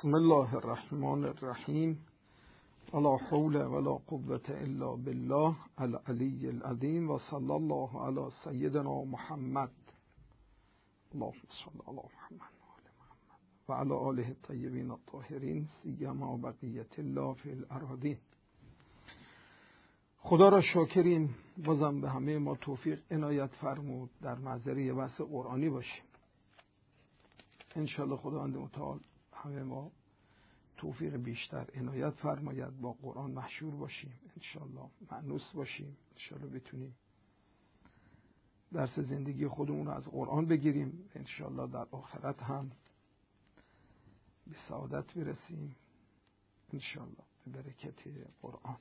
بسم الله الرحمن الرحیم. ولا حول ولا قوة الا بالله العلی العظیم و صلی الله علی سیدنا محمد. اللهم صل علی محمد و علی آله الطیبین الطاهرین سیما بقیت الله فی الارضین. خدا را شاکریم، بازم به همه ما توفیق عنایت فرمود در معذره بحث قرآنی باشیم. انشاءالله خداوند متعال همه ما توفیق بیشتر عنایت فرماید، با قرآن محشور باشیم، انشاءالله مأنوس باشیم، انشاءالله بتونیم درس زندگی خودمون رو از قرآن بگیریم، انشاءالله در آخرت هم به سعادت برسیم انشاءالله به برکت قرآن.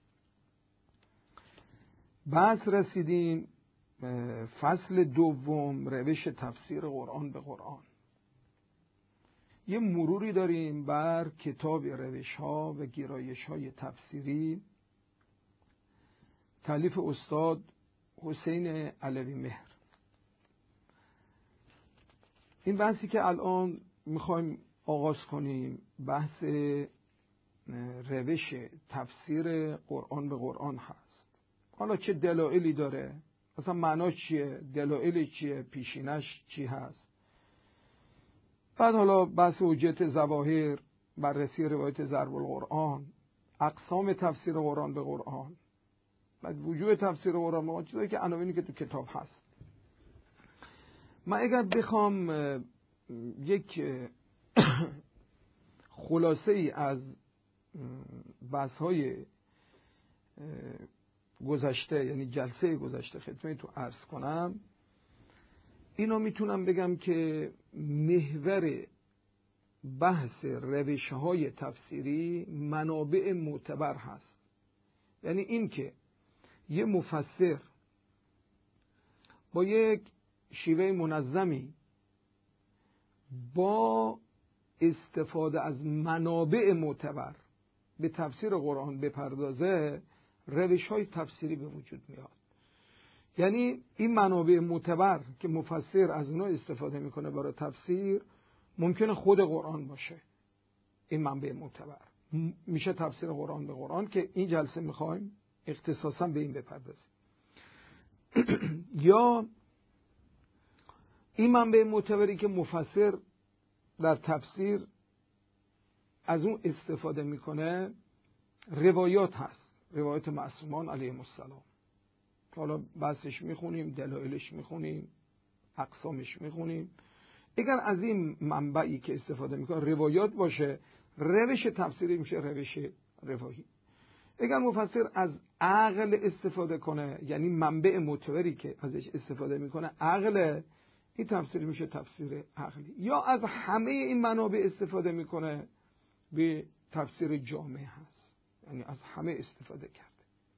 بس رسیدیم فصل دوم، روش تفسیر قرآن به قرآن. یه مروری داریم بر کتاب روش‌ها و گرایش‌های تفسیری تالیف استاد حسین علوی مهر. این بحثی که الان میخوایم آغاز کنیم بحث روش تفسیر قرآن به قرآن هست. حالا چه دلایلی داره، اصلا معناش چیه، دلایل چیه، پیشینش چی هست، بعد حالا بحث حجت ظواهر، بررسی روایت ضرب القرآن، اقسام تفسیر قرآن به قرآن، بعد وجوه تفسیر قرآن به قرآن، چیزایی که عناوینی که تو کتاب هست. من اگر بخوام یک خلاصه ای از بحث‌های گذشته، یعنی جلسه گذشته خدمتتون عرض کنم، اینو میتونم بگم که محور بحث روش‌های تفسیری منابع معتبر هست. یعنی این که یه مفسر با یک شیوه منظمی با استفاده از منابع معتبر به تفسیر قرآن بپردازه، روش‌های تفسیری به وجود میاد. یعنی این منابع معتبر که مفسر از اونها استفاده میکنه برای تفسیر، ممکنه خود قرآن باشه. این منبع معتبر میشه تفسیر قرآن به قرآن که این جلسه میخوایم اختصاصا به این بپردازیم. یا این منبع معتبری که مفسر در تفسیر از اون استفاده میکنه، روایات هست، روایات معصومان علیهم السلام. حالا بحثش میخونیم، دلایلش میخونیم، اقسامش میخونیم. اگر از این منبعی که استفاده میکنه روایات باشه، روش تفسیری میشه روش روایی. اگر مفسر از عقل استفاده کنه، یعنی منبع معتبری که ازش استفاده میکنه عقل، این تفسیر میشه تفسیر عقلی. یا از همه این منابع استفاده میکنه، به تفسیر جامع هست، یعنی از همه استفاده کرده.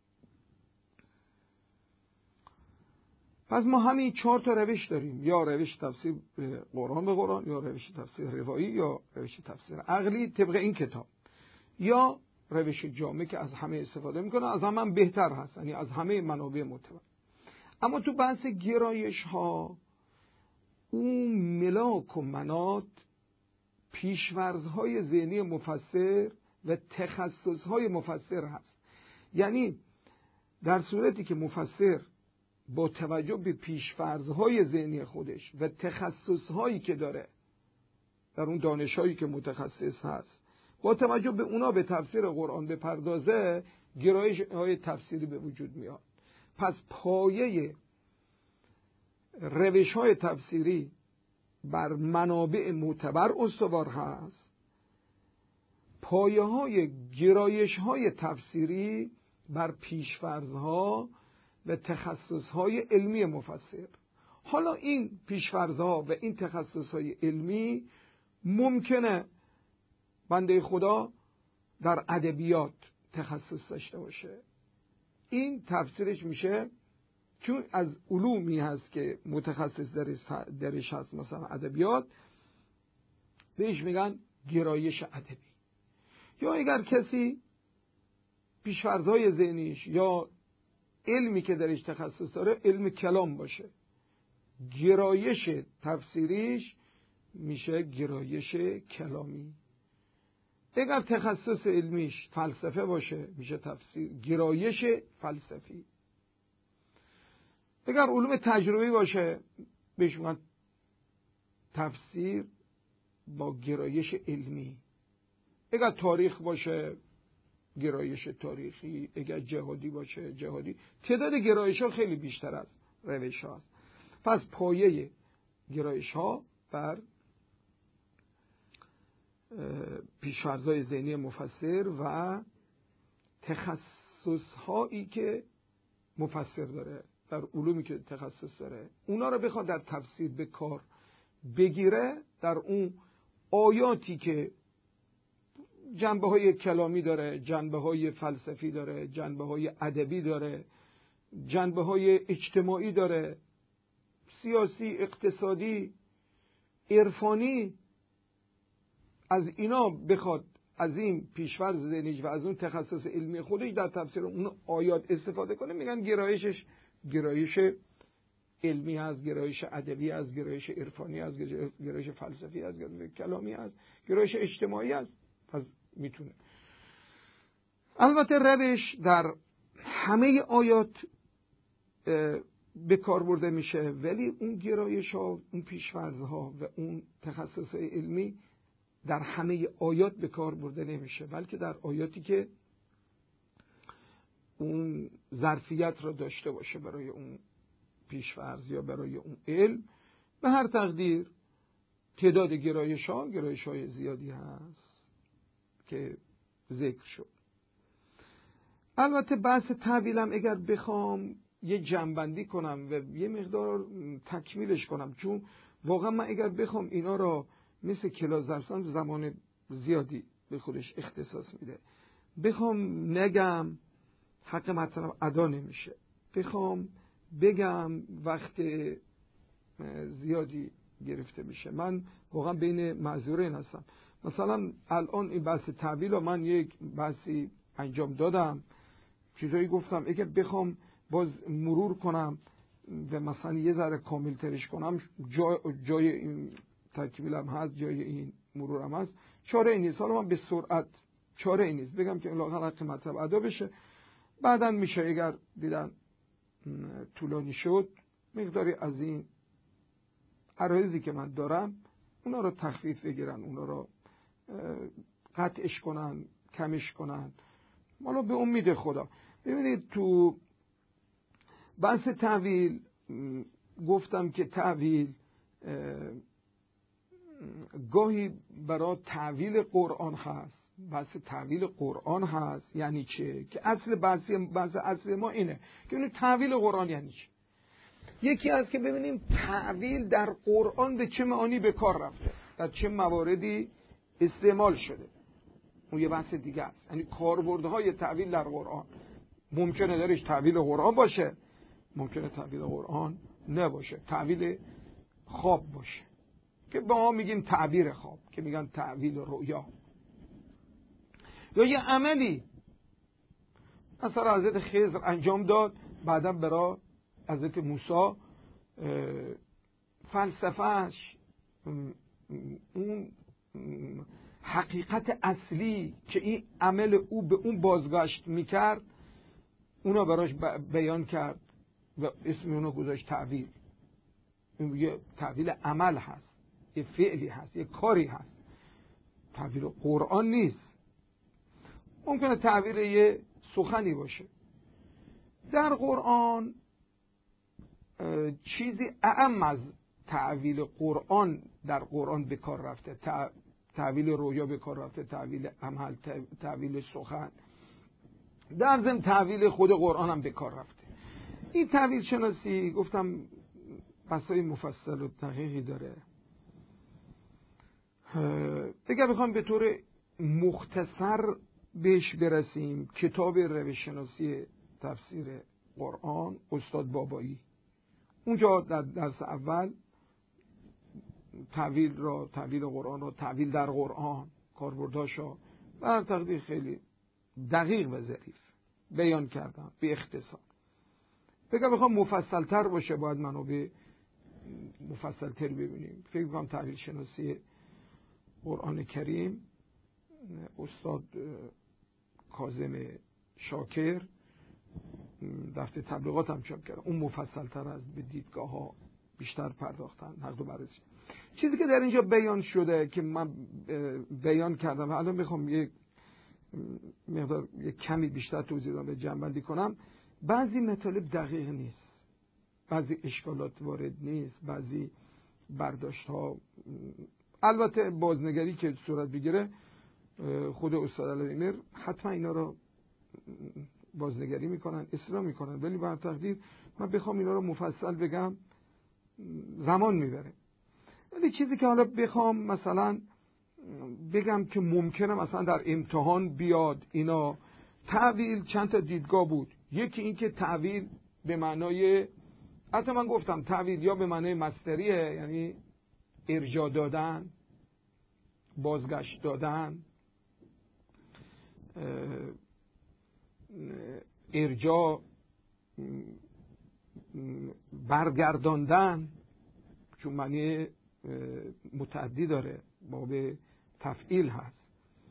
پس ما همین 4 تا روش داریم، یا روش تفسیر قرآن به قرآن، یا روش تفسیر روایی، یا روش تفسیر عقلی طبق این کتاب، یا روش جامع که از همه استفاده میکنه، از همه بهتر هست، یعنی از همه منابع معتبر. اما تو بحث گرایش ها، اون ملاک و منات پیشورزهای ذهنی مفسر و تخصصهای مفسر هست. یعنی در صورتی که مفسر با توجه به پیش‌فرض‌های ذهنی خودش و تخصص‌هایی که داره در اون دانش‌هایی که متخصص هست، با توجه به اونا به تفسیر قرآن بپردازه، گرایش‌های تفسیری به وجود میاد. پس پایه روش‌های تفسیری بر منابع معتبر استوار هست، پایه‌های گرایش‌های تفسیری بر پیش‌فرض‌ها و تخصصهای علمی مفسر. حالا این پیش‌فرض‌ها و این تخصصهای علمی ممکنه بنده خدا در ادبیات تخصص داشته باشه، این تفسیرش میشه، چون از علومی هست که متخصص درش هست، مثلا ادبیات، بهش میگن گرایش ادبی. یا اگر کسی پیش‌فرض‌های ذهنیش یا علمی که درش تخصص داره علم کلام باشه، گرایش تفسیریش میشه گرایش کلامی. اگر تخصص علمیش فلسفه باشه میشه تفسیر گرایش فلسفی. اگر علوم تجربی باشه بهش میگن تفسیر با گرایش علمی. اگر تاریخ باشه گرایش تاریخی، اگر جهادی باشه جهادی. تعداد گرایش ها خیلی بیشتر از روش هاست. پس پایه گرایش ها بر پیش‌فرض‌های ذهنی مفسر و تخصص هایی که مفسر داره، در علومی که تخصص داره، اونا رو بخواد در تفسیر به کار بگیره، در اون آیاتی که جنبه های کلامی داره، جنبه های فلسفی داره، جنبه های ادبی داره، جنبه های اجتماعی داره، سیاسی، اقتصادی، عرفانی، از اینا بخواد از این پیش‌فرض ذهنیش و از اون تخصص علمی خودش در تفسیر اون آیات استفاده کنه، میگن گرایشش گرایش علمی هست، گرایش ادبی هست، گرایش عرفانی هست، گرایش فلسفی هست، گرایش کلامی هست، گرایش اجتماعی هست. پس میتونه. البته روش در همه آیات به کار برده میشه، ولی اون گرایش ها، اون پیش‌فرض ها و اون تخصص علمی در همه آیات به کار برده نمیشه، بلکه در آیاتی که اون ظرفیت را داشته باشه برای اون پیش‌فرض یا برای اون علم. به هر تقدیر تعداد گرایش های زیادی هست که ذکر شد. البته بحث تعویلم اگر بخوام یه جنبندی کنم و یه مقدار تکمیلش کنم، چون واقعا من اگر بخوام اینا را مثل کلاس درسان زمان زیادی به خودش اختصاص میده، بخوام نگم حق مطلب ادا نمیشه، بخوام بگم وقت زیادی گرفته میشه. من واقعا بین معذورین هستم. مثلا الان این بحث تعویل رو من یک بحثی انجام دادم، چیزایی گفتم، اگه بخوام باز مرور کنم و مثلا یه ذره کامل ترش کنم، جای این تکمیلم هست، جای این مرورم هست، چاره این نیست. حالا من به سرعت چاره این نیست بگم که لااقل حق مطلب ادا بشه. بعداً میشه اگر دیدن طولانی شد مقداری از این عرایضی که من دارم اونا رو تخفیف بگیرن، اونا رو قطعش کنن، کمش کنن، حالا به امید خدا. ببینید تو بحث تعویل گفتم که تعویل گاهی برای تعویل قرآن هست، بحث تعویل قرآن هست. یعنی چه؟ که اصل بحث اصل ما اینه که ببینید تعویل قرآن یعنی چه. یکی هست که ببینیم تعویل در قرآن به چه معانی به کار رفته، در چه مواردی استعمال شده، اون یه بحث دیگه است. یعنی کاربردهای تعویل در قرآن ممکنه درش تعویل قرآن باشه، ممکنه تعویل قرآن نباشه، تعویل خواب باشه که با ما میگیم تعبیر خواب، که میگن تعویل رؤیا. یا یه عملی مثلا حضرت خضر انجام داد، بعدا برای حضرت موسی فلسفهش، اون حقیقت اصلی که این عمل او به اون بازگشت میکرد، اونا براش بیان کرد و اسم اونو گذاشت تعویل. این یه تعویل عمل هست، یه فعلی هست، یه کاری هست، تعویل قرآن نیست. ممکنه تعویل یه سخنی باشه. در قرآن چیزی اعم از تعویل قرآن در قرآن به کار رفته. تعویل رویا به کار رفته، تعویل عمل، تعویل سخن، در ضمن تعویل خود قرآن هم به کار رفته. این تعویل شناسی گفتم بحثای مفصل و دقیقی داره. اگر بخوام به طور مختصر بهش برسیم، کتاب روش شناسی تفسیر قرآن استاد بابایی، اونجا در درس اول تعویل قرآن را، تعویل در قرآن، کاربرداشا بر تقدیر خیلی دقیق و ظریف بیان کردم به اختصار. فکر بخوام مفصل تر باشه باید منابع مفصل تر ببینیم. فکر کنم تعویل شناسی قرآن کریم استاد کاظم شاکر دفتر تبلیغات هم چاپ کرد، اون مفصل تر از به دیدگاه ها بیشتر پرداختن، نقد و بررسی. چیزی که در اینجا بیان شده که من بیان کردم و الان میخوام یک مقدار یک کمی بیشتر توضیح بدم، جمع‌بندی کنم. بعضی مطالب دقیق نیست، بعضی اشکالات وارد نیست، بعضی برداشت ها، البته بازنگری که صورت بگیره خود استاد علوی حتما اینا رو بازنگری میکنن، اصلاح میکنن، ولی بر تقدیر من بخوام اینا رو مفصل بگم زمان میبره. ولی چیزی که حالا بخوام مثلا بگم که ممکنه مثلا در امتحان بیاد اینا، تعویل چند تا دیدگاه بود. یکی این که تعویل به معنای، حتی من گفتم تعویل یا به معنای مصدریه، یعنی ارجاع دادن، بازگشت دادن، ارجاع برگرداندن، چون معنی متعدی داره، باب تفعیل هست،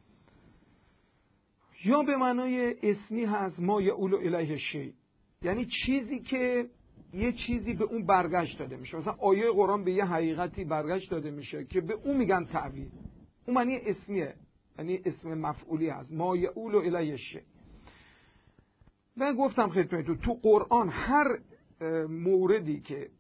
یا به معنای اسمی هست، ما یعول الیه شیء، یعنی چیزی که یه چیزی به اون برگشت داده میشه. مثلا آیه قرآن به یه حقیقتی برگشت داده میشه که به اون میگن تعویل، اون معنی اسمیه، یعنی اسم مفعولی هست، ما یعول الیه شیء. من گفتم خدمتتون تو قرآن هر موردی که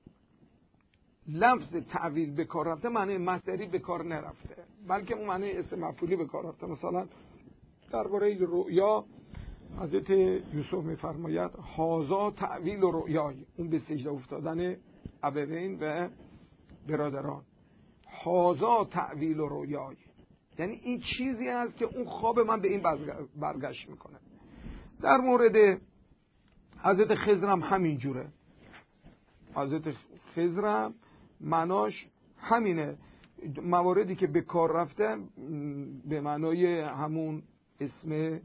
لفظ تعویل به کار رفته معنی مصدری به کار نرفته، بلکه اون معنی اسم مفعولی به کار رفته. مثلا درباره رؤیا حضرت یوسف میفرماید هازا تعویل رؤیای، اون به سجده افتادن ابوین و برادران، هازا تعویل رؤیای، یعنی این چیزی است که اون خواب من به این برگشت میکنه. در مورد حضرت خضر هم همین جوره، حضرت خضر هم معناش همینه، مواردی که به کار رفته به معنای همون اسم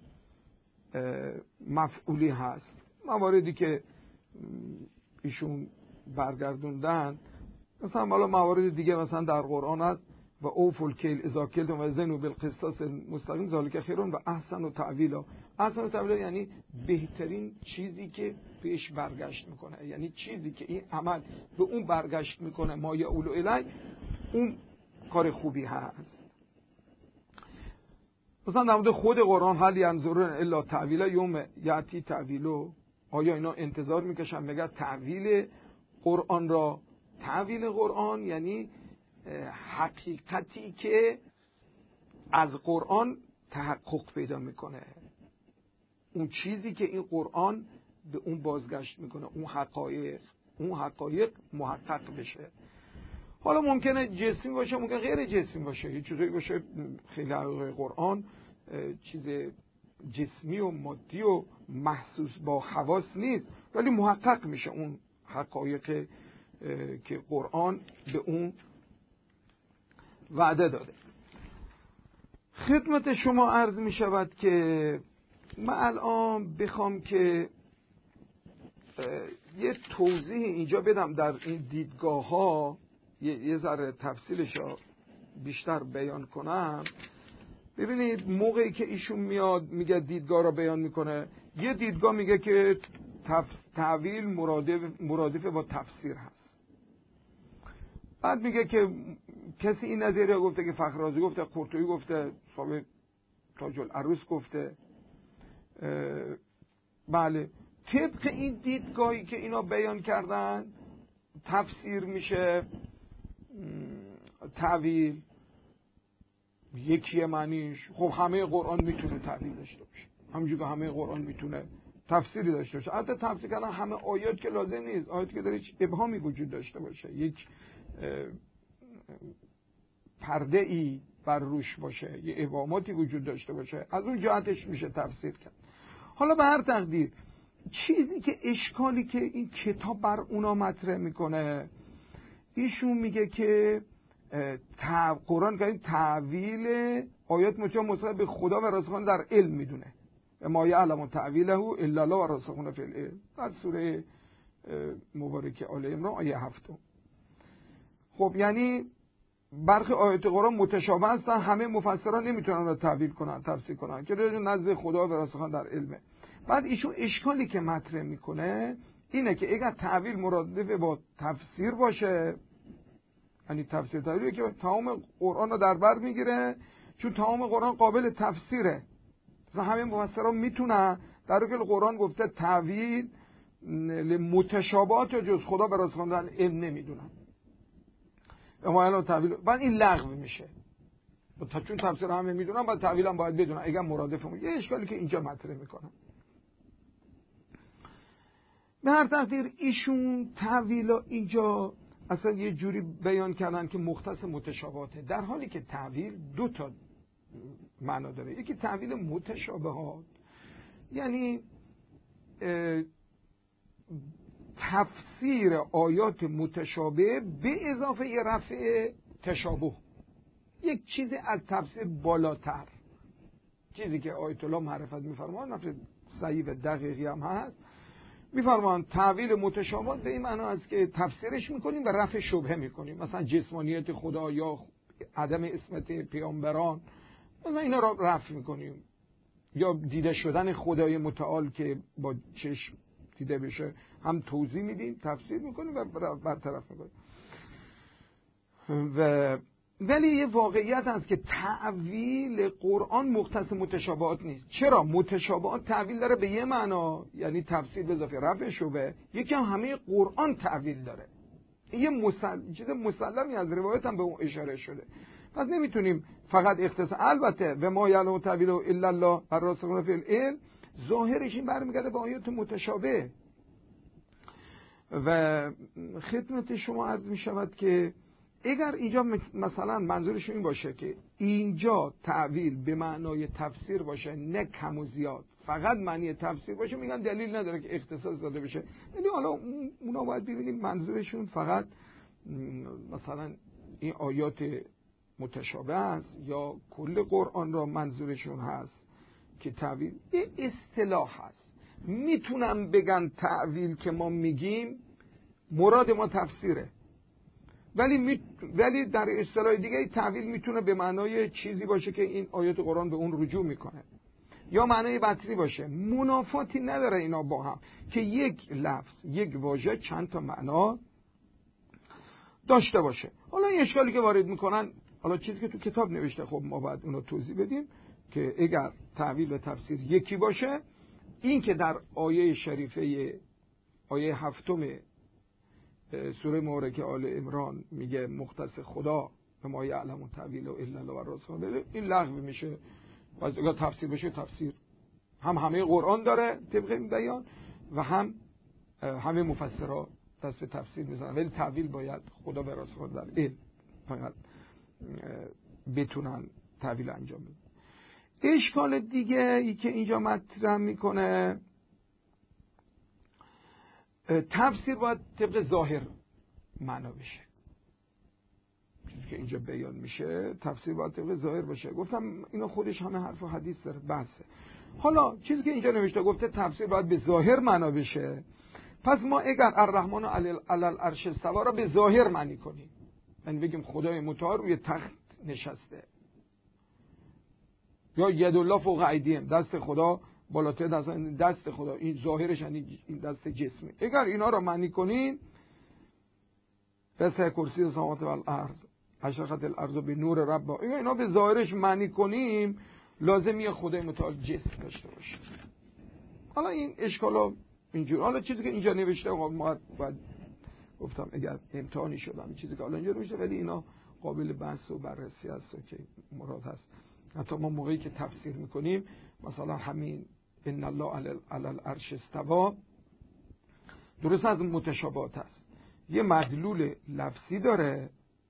مفعولی هست، مواردی که ایشون برگردوندن. مثلا حالا موارد دیگه مثلا در قرآن هست و اوفوا الکیل اذا کلتم و زنوا بالقسطاس المستقیم ذلک خیر و احسن تأویلا. احسن تأویلا یعنی بهترین چیزی که بهش برگشت میکنه، یعنی چیزی که این عمل به اون برگشت میکنه، ما یعول الی، اون کار خوبی هست. مثلا در مورد خود قرآن هل ینظرون الا تأویلا یوم یأتی تأویلو، آیا اینا انتظار میکشن مگر تعویل قرآن را؟ تعویل قرآن یعنی حقیقتی که از قرآن تحقق پیدا میکنه، اون چیزی که این قرآن به اون بازگشت میکنه، اون حقایق محقق بشه. حالا ممکنه جسمی باشه، ممکنه غیر جسمی باشه، یه چیزایی باشه خیلی حقایق قرآن چیز جسمی و مادی و محسوس با حواس نیست، ولی محقق میشه اون حقایق که قرآن به اون وعده داده. خدمت شما عرض می شود که من الان بخوام که یه توضیح اینجا بدم در این دیدگاه ها، یه ذره تفصیلش رو بیشتر بیان کنم. ببینید موقعی که ایشون میاد میگه دیدگاه رو بیان میکنه، یه دیدگاه میگه که تعویل مرادف با تفسیر هست. بعد میگه که کسی این نظریه گفته که فخررازی گفته، قرطبی گفته، صاحب تاج العروس گفته. بله، طبق این دیدگاهی که اینا بیان کردن تفسیر میشه تعویل یکی معنیش. خب همه قرآن میتونه تعویل داشته باشه، همونجوری که همه قرآن میتونه تفسیری داشته باشه. حتی تفسیر کردن همه آیات که لازم نیست، آیاتی که داره هیچ ابهامی وجود داشته باشه، یک پرده ای بر روش باشه، یه ابهاماتی وجود داشته باشه، از اون جهتش میشه تفسیر کرد. حالا به هر تقدیر چیزی که اشکالی که این کتاب بر اونا مطرح میکنه، ایشون میگه که قرآن که تعویل آیات مصاحب به خدا و راسخان در علم میدونه، ما یعلم تعویله الا الله و راسخون فی العلم، در سوره مبارکه آل عمران آیه 7. خب یعنی برخی آیات قرآن متشابه هستن، همه مفسران نمیتونن رو تعبیر کنن، تفسیر کنن که نزد خدا و راسخان در علمه. بعد ایشون اشکالی که مطرح میکنه اینه که اگر تعبیر مرادف با تفسیر باشه، یعنی تفسیر تعبیری که تمام قرآن رو در بر میگیره، چون تمام قرآن قابل تفسیره، مثلا همه مفسران میتونن، در حالی که قرآن گفته تعبیر متشابهات جز خدا و راسخان در علم نمیدونن، اما الان تعبیر بعد این لغو میشه، چون تفسیر همه میدونن بعد تعبیر هم باید بدونن اگر مرادفمون. یه اشکالی که اینجا مطرح میکنن. به هر تقدیر ایشون تعویل اینجا اصلا یه جوری بیان کردن که مختص متشابهاته، در حالی که تعویل دو تا معنا داره. یکی تعویل متشابهات یعنی تفسیر آیات متشابه به اضافه یه رفع تشابه، یک چیزی از تفسیر بالاتر، چیزی که آیت الله معرفت میفرمان، رفع صحیح و دقیقی هم هست، میفرمان تعویل متشابه به این معنا است که تفسیرش میکنیم و رفع شبهه میکنیم، مثلا جسمانیت خدا یا عدم عصمت پیامبران، مثلا اینا را رفع میکنیم، یا دیده شدن خدای متعال که با چشم دیده بشه هم توضیح میدیم، تفسیر میکنیم و برطرف میکنیم. ولی یه واقعیت هست که تعویل قرآن مختص متشابهات نیست. چرا؟ متشابهات تعویل داره به یه معنا، یعنی تفسیر به اضافه رفع شبهه، یکی هم همه قرآن تعویل داره. یه چیز مسلمی از روایت هم به اون اشاره شده. پس نمیتونیم فقط اختصاص، البته و ما یعلم تأویله الا الله الراسخون فی العلم، ظاهرش این برمیگرده به آیات متشابه. و خدمت شما عرض می شود که اگر اینجا مثلا منظورش این باشه که اینجا تعویل به معنای تفسیر باشه، نه کم و زیاد، فقط معنی تفسیر باشه، میگن دلیل نداره که اختصاص داده بشه. ولی حالا اونا باید ببینیم منظورشون فقط مثلا این آیات متشابه است یا کل قرآن را منظورشون هست که تعویل یه اصطلاح هست. میتونم بگن تعویل که ما میگیم مراد ما تفسیره، ولی در اصطلاح دیگه تعویل میتونه به معنای چیزی باشه که این آیات قرآن به اون رجوع میکنه، یا معنای بطری باشه. منافاتی نداره اینا با هم که یک لفظ، یک واژه چند تا معنا داشته باشه. حالا این اشکالی که وارد میکنن، حالا چیزی که تو کتاب نوشته، خب ما باید اونو توضیح بدیم که اگر تعویل و تفسیر یکی باشه، این که در آیه شریفه آیه 7 سوره مبارکه آل عمران میگه مختص خدا به ما یعلم تأویله الا الله و رسوله، این لغو میشه. پس اگر تفسیر بشه، تفسیر هم همه قرآن داره طبق این بیان و هم همه مفسرها دست به تفسیر میزنن، ولی تعویل باید خدا به رسول در علم فقط بتونن تعویل انجام بدن. اشکال دیگه ای که اینجا مطرح میکنه، تفسیر باید طبق ظاهر معنا بشه. چیزی که اینجا بیان میشه تفسیر باید طبق ظاهر باشه. گفتم اینا خودش همه حرف و حدیث داره، بحثه. حالا چیزی که اینجا نوشته گفته تفسیر باید به ظاهر معنا بشه، پس ما اگر الرحمن علی العرش استوی را به ظاهر معنی کنیم، یعنی بگیم خدای متعال روی تخت نشسته، یا ید الله فوق ایدیهم، دست خدا بالاتر دست خدا، این ظاهرش یعنی این دست جسمی. اگر اینا را معنی کنیم، وسع کرسی السماوات و الارض اشرقت الارض به نور رب، اگر اینا به ظاهرش معنی کنیم، لازمیه خدای متعال جسم داشته باشه. حالا این اشکالا اینجور. حالا چیزی که اینجا نوشته ما باید گفتم اگر امتحانی شدم چیزی که حالا اینجا نوشته، ولی اینا قابل بحث و بررسی است که مراد هست. حتی ما موقعی که تفسیر میکنیم، مثلا همین ان الله علی العرش استوی درست از متشابهات است، یه مدلول لفظی داره،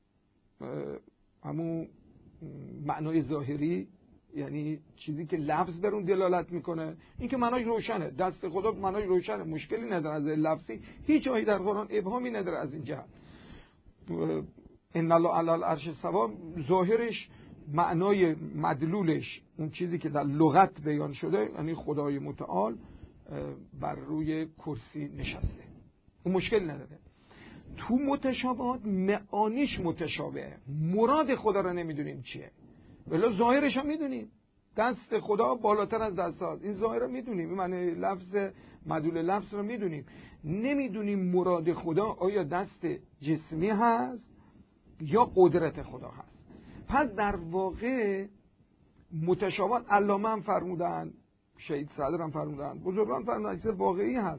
همون معنای ظاهری، یعنی چیزی که لفظ بر اون دلالت میکنه، این که معنای روشنه، دست خدا معنای روشنه، مشکلی نداره از لفظی، هیچ جایی در قرآن ابهامی نداره از این جهت. ان الله علی العرش استوی ظاهرش، معنای مدلولش، اون چیزی که در لغت بیان شده، یعنی خدای متعال بر روی کرسی نشسته، اون مشکل نداره. تو متشابهات معانیش متشابهه، مراد خدا رو نمیدونیم چیه، ولی ظاهرش هم میدونیم. دست خدا بالاتر از دست هاست، این ظاهر رو میدونیم، این معنی لفظ مدلول لفظ رو میدونیم. نمیدونیم مراد خدا آیا دست جسمی هست یا قدرت خدا هست. پس در واقع متشابهات علامه هم فرمودن، شهید صدر هم فرمودن، بزرگان فرمودن چیز واقعی هست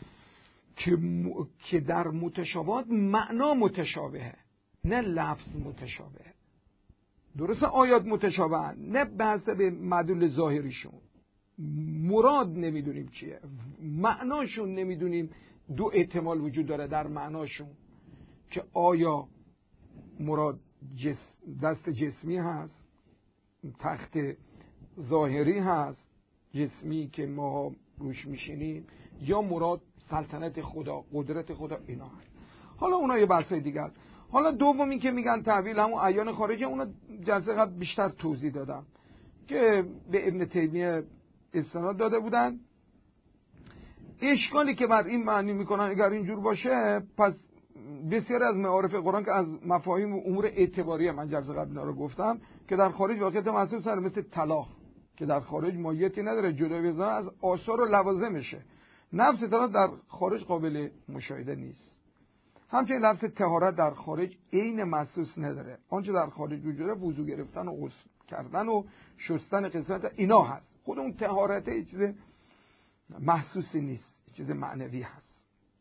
که در متشابهات معنا متشابهه، نه لفظ متشابهه. درسته آیات متشابهن، نه بحث به مدلول ظاهریشون، مراد نمیدونیم چیه، معناشون نمیدونیم. دو احتمال وجود داره در معناشون که آیا مراد دست جسمی هست، تخت ظاهری هست جسمی که ما روش میشینیم، یا مراد سلطنت خدا، قدرت خدا، اینا هست. حالا اونا یه بحثای دیگه است. حالا دومی که میگن تعویل همون اعیان خارجی، اونا جلسه قبل بیشتر توضیح دادم که به ابن تیمیه استناد داده بودن. اشکالی که بر این معنی میکنن اگر اینجور باشه، پس بسیاری از معارف قرآن که از مفاهیم و امور اعتباریه، من جلسه قبل اینا رو گفتم، که در خارج واقعیت محسوس داره، مثل طلاق که در خارج ماهیتی نداره، جدا بزنن از آثار و لوازمشه. نفس طلاق در خارج قابل مشاهده نیست. همچنین لفظ طهارت در خارج عین محسوس نداره. آنچه در خارج وجود داره وضو گرفتن و غسل کردن و شستن قسمت اینا هست. خود اون طهارت یه چیز محسوسی نیست، یه چیز معنوی هست.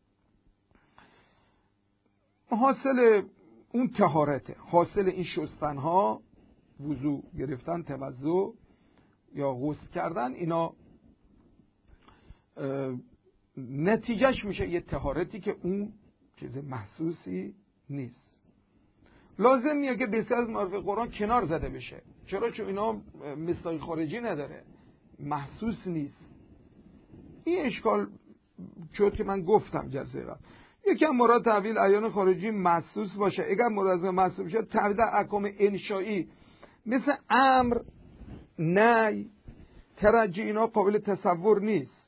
حاصل اون طهارته، حاصل این شستن ها، وضو گرفتن، توضؤ یا غسل کردن، اینا نتیجهش میشه یه طهارتی که اون چیز محسوسی نیست. لازمیه که بسیار از معارف قرآن کنار زده بشه. چرا؟ چون اینا مصداق خارجی نداره، محسوس نیست. این اشکال شد که من گفتم جلسه قبل. یکم مراد تعویل اعیان خارجی محسوس باشه. اگر مراد محسوس باشه، تعویل در احکام انشایی مثل امر، نهی، ترجی، اینا قابل تصور نیست.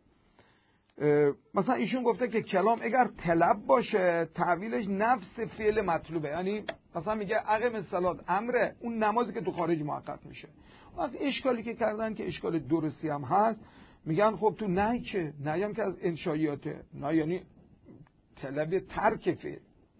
مثلا ایشون گفته که کلام اگر طلب باشه، تعویلش نفس فعل مطلوبه. یعنی مثلا میگه اقیم الصلاة امره، اون نمازی که تو خارج محقق میشه. وقتی اشکالی که کردن که اشکال درستی هم هست، میگن خب تو نهی چه؟ نهی هم که از انشاییاته، نه یعنی طلب ترک فعل.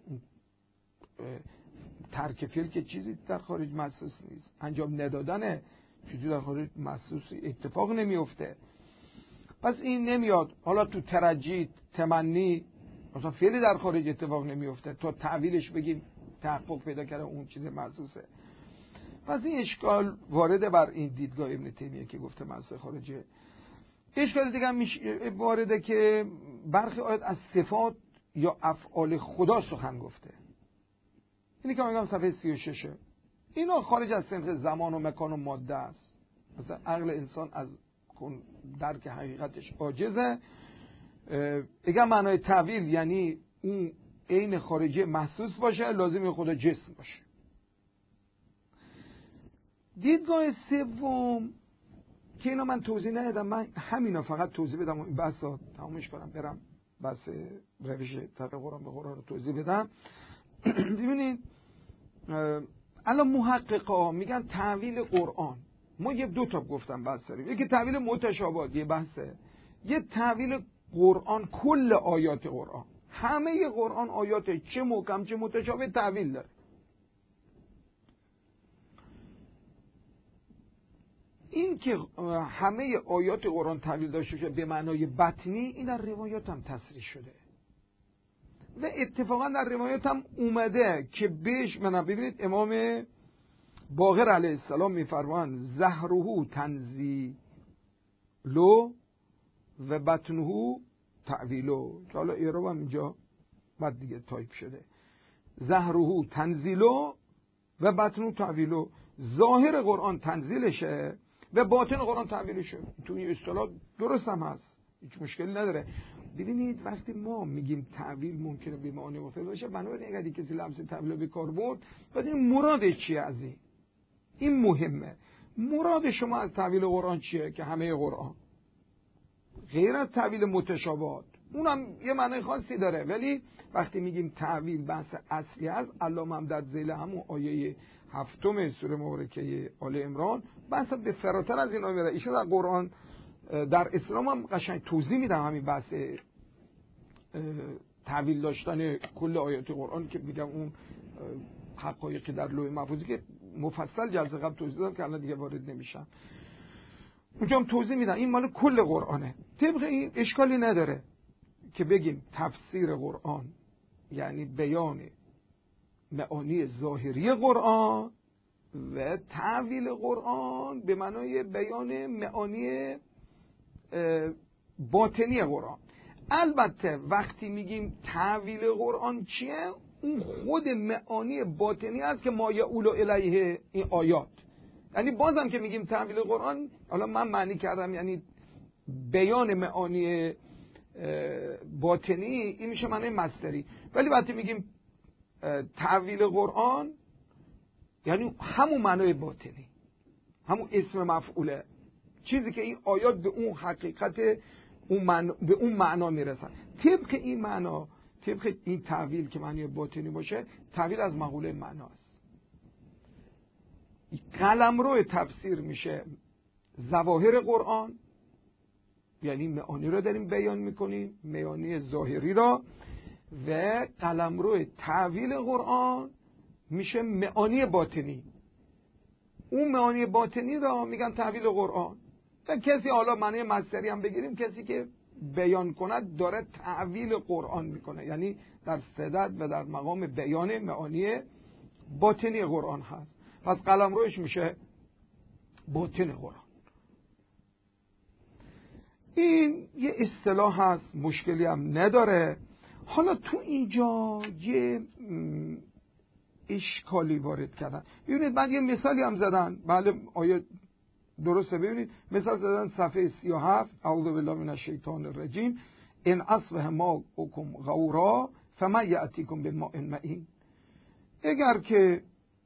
ترک فعل که چیزی در خارج محسوس نیست، انجام ندادنه، چیزی در خارج محسوس اتفاق نمیفته. پس این نمیاد. حالا تو ترجی، تمنی، مثلا فعلی در خارج اتفاق نمیفته، تا تعویلش بگیم تحقق پیدا کرده اون چیز محسوسه. پس این اشکال وارده بر این دیدگاه ابن تیمیه که گفته محسوس خارجه. اشکال دیگه هم وارده که برخی آیات از صفات یا افعال خدا سخن گفته. اینی که میگم صفحه 36 اینا خارج از سنخ زمان و مکان و ماده است. مثلا عقل انسان از درک حقیقتش عاجزه. اگر معنای تعویل یعنی اون عین خارجی محسوس باشه، لازمه خدا جسم باشه. دیدگاه سوم که اینا من توضیح ندادم، من همینا فقط توضیح بدم و این بحث رو تمامش کنم برم بحث روش طبق قرآن به قرآن رو توضیح بدم. ببینید الان محققا میگن تعویل قرآن، ما یه دو تا گفتم بحث داریم، یکی تعویل متشابهات، یه بحثه، یه تعویل قرآن، کل آیات قرآن، همه قرآن آیات چه محکم چه متشابه تعویل داره. این که همه آیات قرآن تعویل داشته باشه به معنای بطنی، این در روایات هم تصریح شده و اتفاقا در روایات هم اومده که بهش ببینید امام باقر علیه السلام میفرمان زهره تنزیلو و بطنه تعویلو، که حالا ایراب هم اینجا بعد دیگه تایپ شده، زهره تنزیلو و بطنه تعویلو، ظاهر قرآن تنزیلشه و باطن قرآن تعویلشه. تو این اصطلاح درست هم هست، هیچ مشکلی نداره. ببینید وقتی ما میگیم تعویل ممکنه به معانی مختلف باشه، بنابراین اگه کسی لفظ تعویل به کار برد، باید این مرادش چیه از این مهمه. مراد شما از تعویل قرآن چیه؟ که همه قرآن غیر از تعویل متشابهات، اونم یه معنی خاصی داره، ولی وقتی میگیم تعویل بحث اصلی هست، علامه هم در ذیل همون آیه 7 سوره مبارکه آل عمران بحث به فراتر از اینا میره. ایشون در قرآن در اسلام هم قشنگ توضیح میدم همین بحث تعویل داشتن کل آیات قرآن، که میگم اون حقایقی در لوح محفوظی که مفصل جلسه قبل توضیح دادم که الان دیگه وارد نمیشم، اونجا هم توضیح میدم این مال کل قرآنه. طبق این اشکالی نداره که بگیم تفسیر قرآن یعنی بیان معانی ظاهری قرآن و تعویل قرآن به معنای بیان معانی باطنی قرآن. البته وقتی میگیم تعویل قرآن چیه، اون خود معانی باطنی است که ما یعول الیه این آیات. یعنی بازم که میگیم تعویل قرآن، حالا من معنی کردم یعنی بیان معانی باطنی، این میشه معنی مصدری. ولی وقتی میگیم تعویل قرآن یعنی همون معنای باطنی، همون اسم مفعوله، چیزی که این آیات به اون حقیقت به اون معنا میرسن. طبق این معنا، طبق این تعویل که معنی باطنی باشه، تعویل از مقوله معناست. قلمرو تفسیر میشه ظواهر قرآن، یعنی معانی رو داریم بیان میکنیم، معانی ظاهری را، و قلمرو تعویل قرآن میشه معانی باطنی. اون معانی باطنی را میگن تعویل قرآن. و کسی، حالا معنی مصدری هم بگیریم، کسی که بیان کند داره تعویل قرآن میکنه، یعنی در صدد و در مقام بیان معانی باطنی قرآن هست. پس قلمروش میشه باطن قرآن. این یه اصطلاح هست، مشکلی هم نداره. حالا تو اینجا یه اشکالی وارد کردن. ببینید بعد یه مثالی هم زدن، بله آیه درسته. ببینید مثال زدن صفحه 37، اعوذ بالله من الشیطان الرجیم، ان اصبح ماؤکم غورا فمن یأتیکم بماء معین. اگر که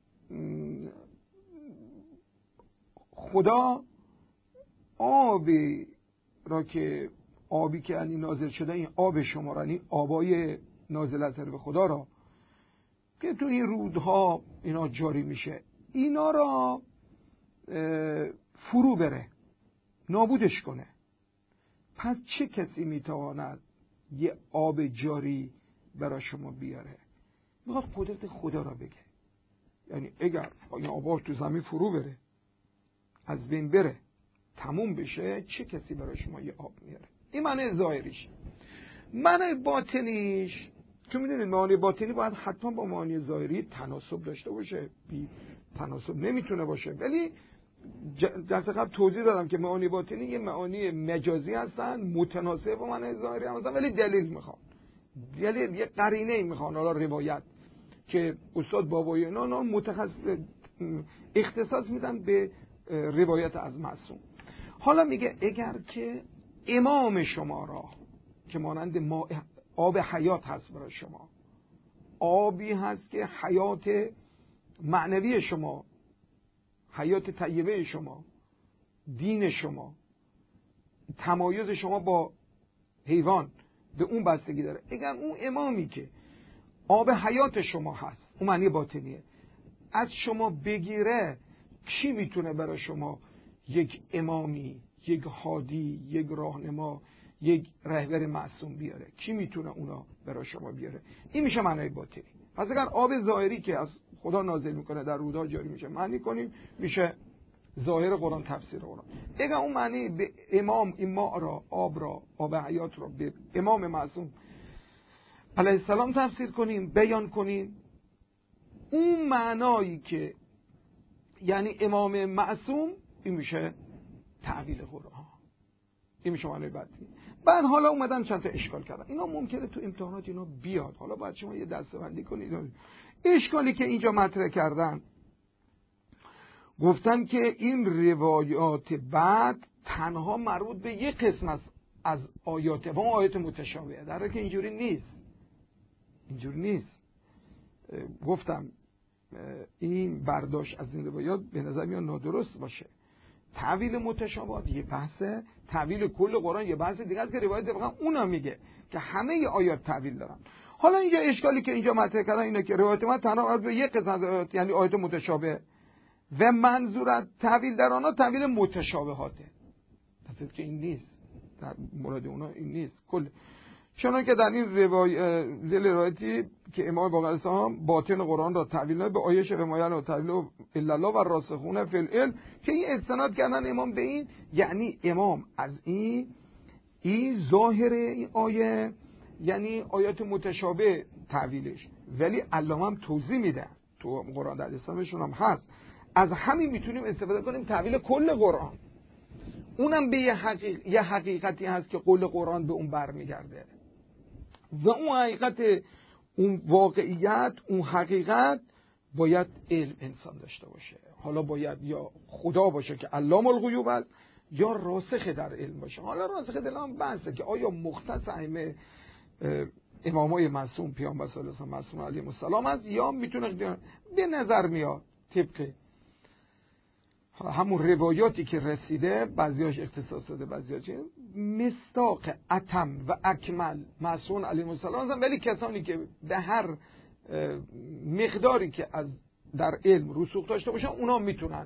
خدا آبی را که آبی که یعنی نازل شده، این آب شما را، یعنی آبای نازل از طرف خدا را که تو این رودها اینا جاری میشه، اینا را فرو بره، نابودش کنه، پس چه کسی میتواند یه آب جاری برای شما بیاره؟ میخواد قدرت خدا را بگه. یعنی اگر این آب تو زمین فرو بره، از بین بره، تموم بشه، چه کسی برای شما یه آب میاره؟ این معنی ظاهریش. معنی باطنیش که میدونید معانی باطنی باید حتما با معانی ظاهری تناسب داشته باشه، بی تناسب نمیتونه باشه. ولی در قبل توضیح دادم که معانی باطنی یه معانی مجازی هستن، متناسب با معنی ظاهری هم هستن، ولی دلیل میخوان، دلیل یه قرینه میخوان. حالا روایت که استاد بابایی اینا متخصص اختصاص میدن به روایت از معصوم. حالا میگه اگر که امام شما را که مانند آب حیات هست برای شما، آبی هست که حیات معنوی شما، حیات طیبه شما، دین شما، تمایز شما با حیوان به اون بستگی داره. اگر اون امامی که آب حیات شما هست، اون معنی باطنیه، از شما بگیره، کی میتونه برای شما یک امامی، یک هادی، یک راهنما، یک رهبر معصوم بیاره؟ کی میتونه اونا برای شما بیاره؟ این میشه معنی باطنی. پس اگر آب ظاهری که از خدا نازل میکنه در رودها جاری میشه معنی کنیم، میشه ظاهر قرآن، تفسیر قرآن. اگر اون معنی به امام، این ماء را، آب را، آب حیات را به امام معصوم علیه السلام تفسیر کنیم، بیان کنیم، اون معنایی که یعنی امام معصوم، این میشه تعویل قرآن، این میشه معنی باطنی. بعد حالا اومدن چند تا اشکال کردن. اینا ممکنه تو امتحانات اینا بیاد، حالا باید شما یه دسته‌بندی کنید. اشکالی که اینجا مطرح کردن، گفتن که این روایات بعد تنها مربوط به یک قسم از آیات و آیات متشابهه، در حالی که اینجوری نیست. اینجوری نیست. گفتم این برداشت از این روایات به نظر میاد نادرست باشه. تعویل متشابهات یه بحثه، تعویل کل قرآن یه بحث دیگه است که روایت فقط اونا میگه که همه آیات تعویل دارن. حالا اینجا اشکالی که اینجا مطرح کردن اینه که روایت ما تنها به یک قسمت از آیات، یعنی آیات متشابه و منظور تعویل در آنها تعویل متشابهاته. درسته که این نیست، مراد اونا این نیست. کل چون که در این روایتی که امام باقر الاسلام باطن قرآن را تعویل به آیه و مایل و تعویل الا الله و راسخون فی العلم، که این استناد کردن امام به این، یعنی امام از این ظاهر این آیه یعنی آیات متشابه تعویلش، ولی علامه هم توضیح میده تو قرآن در اسلامشون هم هست. از همین میتونیم استفاده کنیم تعویل کل قرآن، اونم به یه حقیقتی هست که کل قرآن به اون برمیگرده و اون حقیقت، اون واقعیت، اون حقیقت باید علم انسان داشته باشه. حالا باید یا خدا باشه که علام الغیوب است یا راسخ در علم باشه. حالا راسخ در علم بحثه که آیا مختص ائمه امامای معصوم پیامبر صلی الله علیه و معصوم علیهم السلام است یا میتونه به نظر میاد طبق همون روایاتی که رسیده، بعضیاش اختصاص داده بعضیاش مصداق اتم و اکمل معصوم علیهم السلام هستن، ولی کسانی که به هر مقداری که از در علم رسوخ داشته باشن اونا میتونن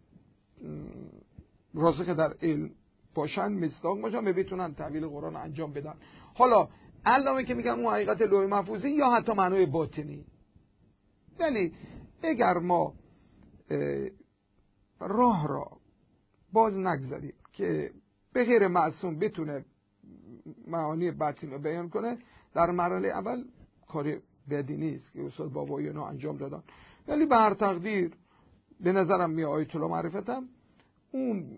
راسخ در علم باشن، مصداق باشن و بتونن تعویل قرآن انجام بدن. حالا علامه که میگن اون حقیقت لوح محفوظی یا حتی معنای باطنی، یعنی اگر ما راه را باز نگذاریم که به غیر معصوم بتونه معانی باطنی رو بیان کنه، در مرحله اول کار بدی نیست که استاد بابایی اینا انجام دادن، ولی به هر تقدیر به نظرم می آیت الله معرفتم اون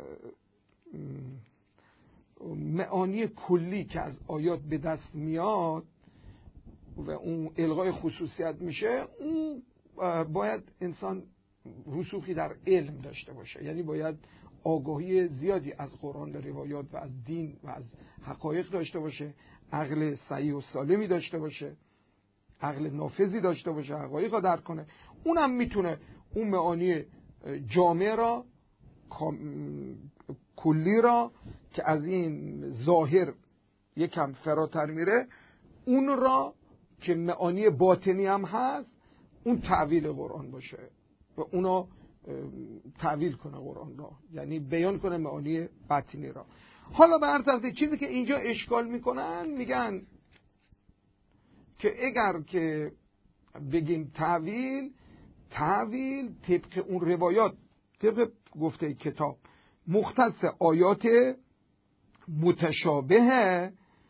معانی کلی که از آیات به دست میاد و اون الغای خصوصیت میشه، اون باید انسان رسوخی در علم داشته باشه، یعنی باید آگاهی زیادی از قرآن و روایات و از دین و از حقایق داشته باشه، عقل صحیح و سالمی داشته باشه، عقل نافذی داشته باشه، حقایق را درک کنه. اونم میتونه اون معانی جامع را، کلی را که از این ظاهر یکم فراتر میره، اون را که معانی باطنی هم هست، اون تعویل قرآن باشه و اونا تعویل کنه قرآن را، یعنی بیان کنه معانی باطنی را. حالا به هر تقدیر چیزی که اینجا اشکال میکنن، میگن که اگر که بگیم تعویل طبق اون روایات، طبق گفته کتاب مختص آیات متشابه،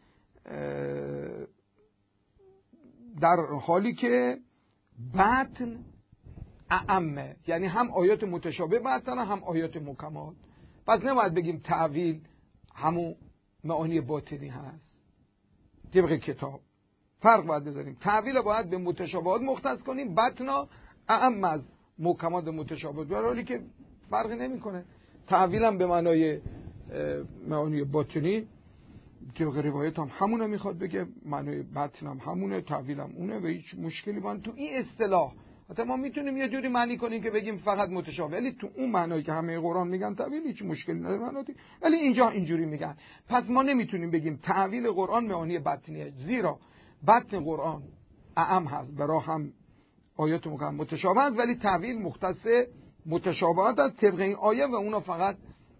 در حالی که باطن اعمه، یعنی هم آیات متشابه باطن هم آیات محکمات. پس نباید بگیم تعویل همون معانی باطنی هست، طبق کتاب فرق باید بذاریم. تعویل باید به متشابهات مختص کنیم، باطن اعم از محکمات متشابهات، در حالی که فرق نمیکنه. تعویل هم به معنای معانی باطنی طبق روایت هم همونه میخواد بگه، معنای باطن هم همونه، تعویل هم اونه و هیچ مشکلی با تو این اصطلاح. حتی ما میتونیم یه جوری معنی کنیم که بگیم فقط متشابه، ولی تو اون معنایی که همه قرآن میگن تعویل هیچ مشکلی نداره معناتی، ولی اینجا اینجوری میگن. پس ما نمیتونیم بگیم تعویل قرآن معانی باطنیه، زیرا باطن قرآن اعم هست، برای هم آیات متشابه است، ولی تعویل مختص متشابهات است طبق این آیه و اونا فقط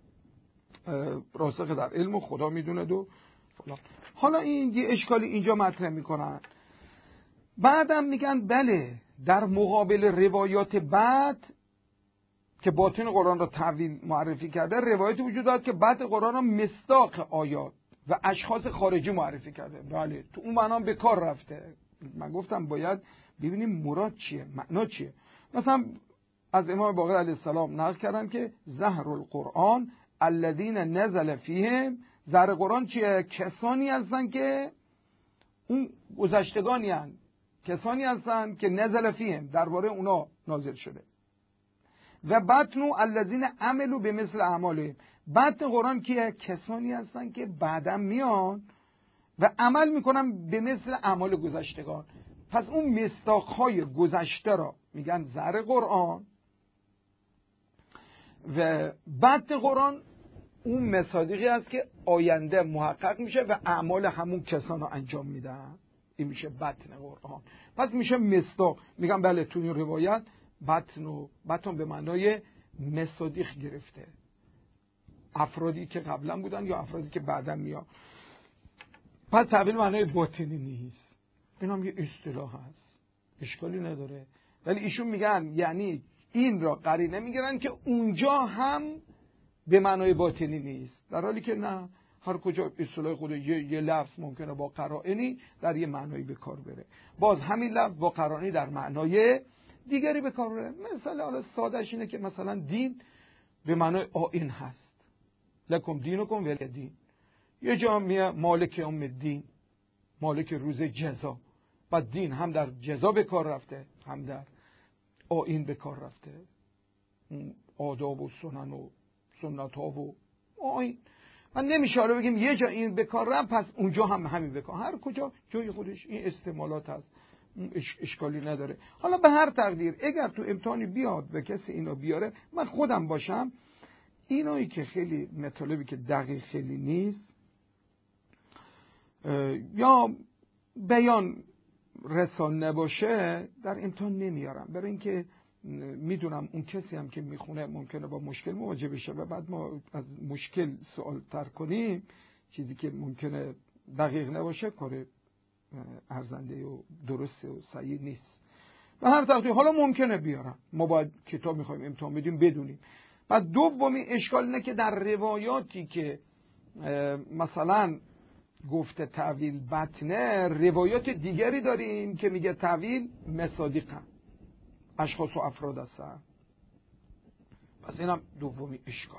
راسخ در علم و خدا میدونه دو فلان. حالا این یه اشکالی اینجا مطرح میکنن. بعدم میگن بله، در مقابل روایات بعد که باطن قرآن را تعویل معرفی کرده، روایت وجود دارد که بعد قرآن را مصداق آیات و اشخاص خارجی معرفی کرده. بله، تو اون معنا به کار رفته. من گفتم باید ببینیم مراد چیه، معنا چیه. مثلا از امام باقر علیه السلام نقل کردن که زهر القرآن الذین نزل فیهم، زهر قرآن چیه؟ کسانی هستن که اون گذشتگانی هستن، کسانی هستن که نزل فیهم، درباره اونا نازل شده. و بطنو الذین عملوا بمثل اعمالهم، بطن قرآن کیه؟ کسانی هستن که بعدم میان و عمل میکنن به مثل اعمال گذشتگان. پس اون مصداقهای گذشته را میگن زهر قرآن و بطن قرآن اون مصادیقی است که آینده محقق میشه و اعمال همون کسان رو انجام میدن. این میشه بطن قرآن. پس میشه مصداق. میگم بله تو این روایت بطن به معنای مصادیق گرفته، افرادی که قبلا بودن یا افرادی که بعدا میان. پس تعبیر معنای باطنی نیست. این هم یه اصطلاح هست، اشکالی نداره. ولی ایشون میگن یعنی این را قرینه میگیرن که اونجا هم به معنای باطنی نیست، در حالی که نه، هر کجا اصطلاح خود یه لفظ ممکنه با قرائنی در یه معنایی به کار بره، باز همین لفظ با قرائنی در معنای دیگری به کار بره. مثلا حالا سادهش اینه که مثلا دین به معنای آیین هست، لکم دینکم ولی دین. یه جا میگه مالک یوم الدین، مالک روز جزا. بعد دین هم در جزا به کار رفته، هم در آیین به کار رفته، آداب و سنن و سنت ها و آیین. من نمیشه حالا بگیم یه جا این به کار رفت پس اونجا هم همین به کار. هر کجا جای خودش این استعمالات هست، اشکالی نداره. حالا به هر تقدیر اگر تو امتحانی بیاد و کسی اینو بیاره، من خودم باشم، اینایی که خیلی مطالبی که دقیق خیلی نیست یا بیان رسان نباشه در امتحان نمیارم، برای اینکه میدونم اون کسی هم که میخونه ممکنه با مشکل مواجه بشه و بعد ما از مشکل سوال تر کنیم، چیزی که ممکنه دقیق نباشه کار ارزنده و درسته و صحیح نیست. و هر تقدیر حالا ممکنه بیارم، ما باید کتاب میخوایم امتحان بدیم بدونیم. بعد دومی اشکال اینه که در روایاتی که مثلا گفته تعویل بطنه، روایات دیگری داریم که میگه تعویل مصادیقه، اشخاص و افراد هستن. پس اینم دومی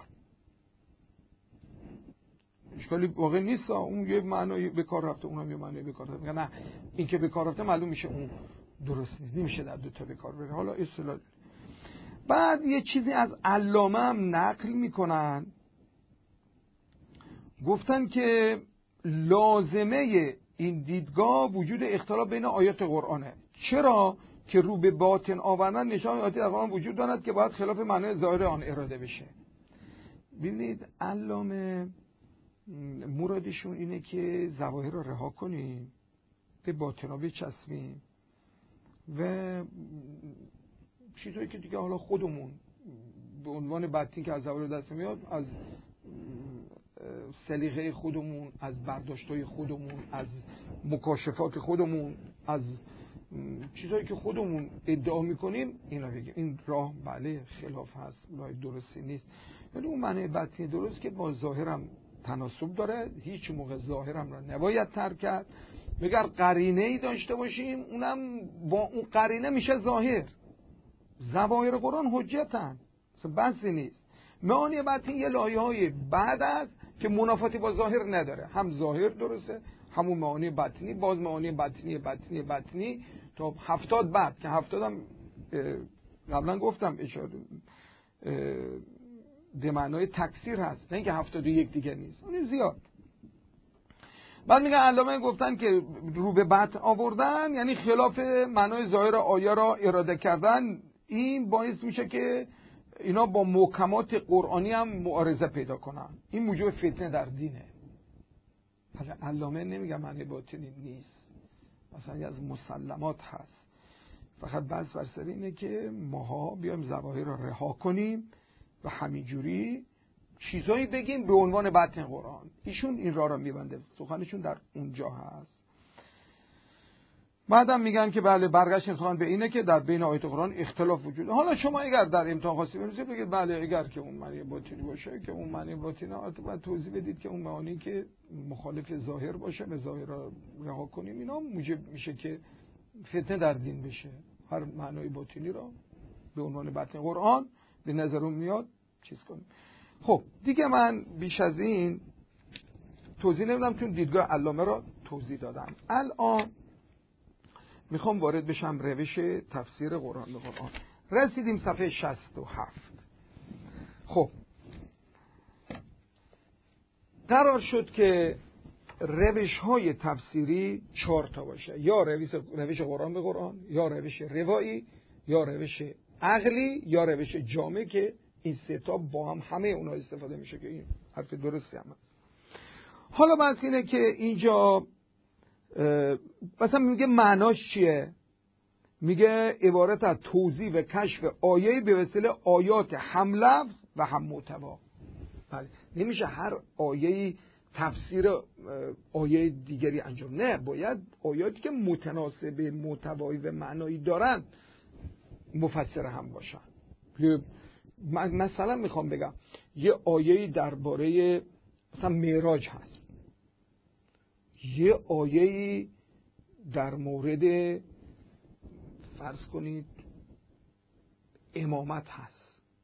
اشکالی واقعا نیست. اون یه معنی به کار رفته، اونم یه معنی به کار رفته. نه این که به کار رفته معلوم میشه اون درست نیست، نمیشه در دو تا به کار بره. حالا اصطلاح. بعد یه چیزی از علامه هم نقل میکنن، گفتن که لازمه این دیدگاه وجود اختلاف بین آیات قرآنه. چرا؟ که رو به باطن آوردن نشان آیاتی در قرآن وجود دارد که باید خلاف معنای ظاهر آن اراده بشه. ببینید علامه مرادشون اینه که ظواهر رو رها کنیم، به باطنا بچسبیم و چیزایی که دیگه حالا خودمون به عنوان باطنی که از ظواهر دست میاد، از سلیقه خودمون، از برداشت‌های خودمون، از مکاشفات خودمون، از چیزایی که خودمون ادعا میکنیم اینا بگیم. این راه بله خلاف هست، راه درستی نیست. ولی اون معنی باطنی درست که با ظاهرم تناسب داره، هیچ موقع ظاهرم را نباید ترک کرد. مگر قرینه‌ای داشته باشیم، اونم با اون قرینه میشه ظاهر. ظواهر قرآن حجتن، بحثی نیست. معانی باطنی یه لایه‌های بعد است که منافاتی با ظاهر نداره، هم ظاهر درسته، همون معانی باطنی، باز معانی باطنی تا 70 بعد که 70 هم قبلا گفتم اشاره به معنای تکثیر هست، نه اینکه 71 دیگه نیست، اون زیاد. بعد میگن علامه گفتن که رو به بطن آوردن یعنی خلاف معنای ظاهر آیه را اراده کردن. این باعث میشه که اینا با محکمات قرآنی هم معارضه پیدا کنن. این موجب فتنه در دینه. پس علامه نمیگه معنی باطنی نیست، مثلا از مسلمات هست. فقط بحث بر سر اینه که ماها بیایم ظواهر را رها کنیم و همینجوری چیزایی بگیم به عنوان بطن قرآن. ایشون این راه را میبنده، سخنشون در اونجا هست. بعدم میگن که بله برگشت امتحان به اینه که در بین آیات قرآن اختلاف وجود. حالا شما اگر در امتحان خاصی بنویسید بگید بله اگر که اون معنی باطنی باشه که اون معنی باطنی، باید توضیح بدید که اون معانی که مخالف ظاهر باشه به ظاهر را رها کنیم. اینا موجب میشه که فتنه در دین بشه. هر معنای باطنی را به عنوان بطن قرآن به نظرم میاد چیز کنیم. خب دیگه من بیش از این توضیح نمیدم چون دیدگاه علامه را توضیح دادم. الان میخوام وارد بشم روش تفسیر قرآن به قرآن. رسیدیم صفحه 67. خب قرار شد که روش های تفسیری 4 تا باشه، یا روش قرآن به قرآن، یا روش روایی، یا روش عقلی، یا روش جامع که این سه تا با هم همه اونا استفاده میشه که این حرف درستی هم هست. حالا بحث اینه که اینجا مثلا میگه معناش چیه؟ میگه عبارت از توضیح و کشف آیه به وسیله آیات هم لفظ و هم محتوا. بله، نمیشه هر آیه‌ای تفسیر آیه دیگری انجام، نه، باید آیاتی که متناسب محتوایی و معنایی دارن مفسر هم باشن. مثلا میخوام بگم یه آیه‌ای درباره مثلا معراج هست، یه آیه‌ای در مورد فرض کنید امامت هست،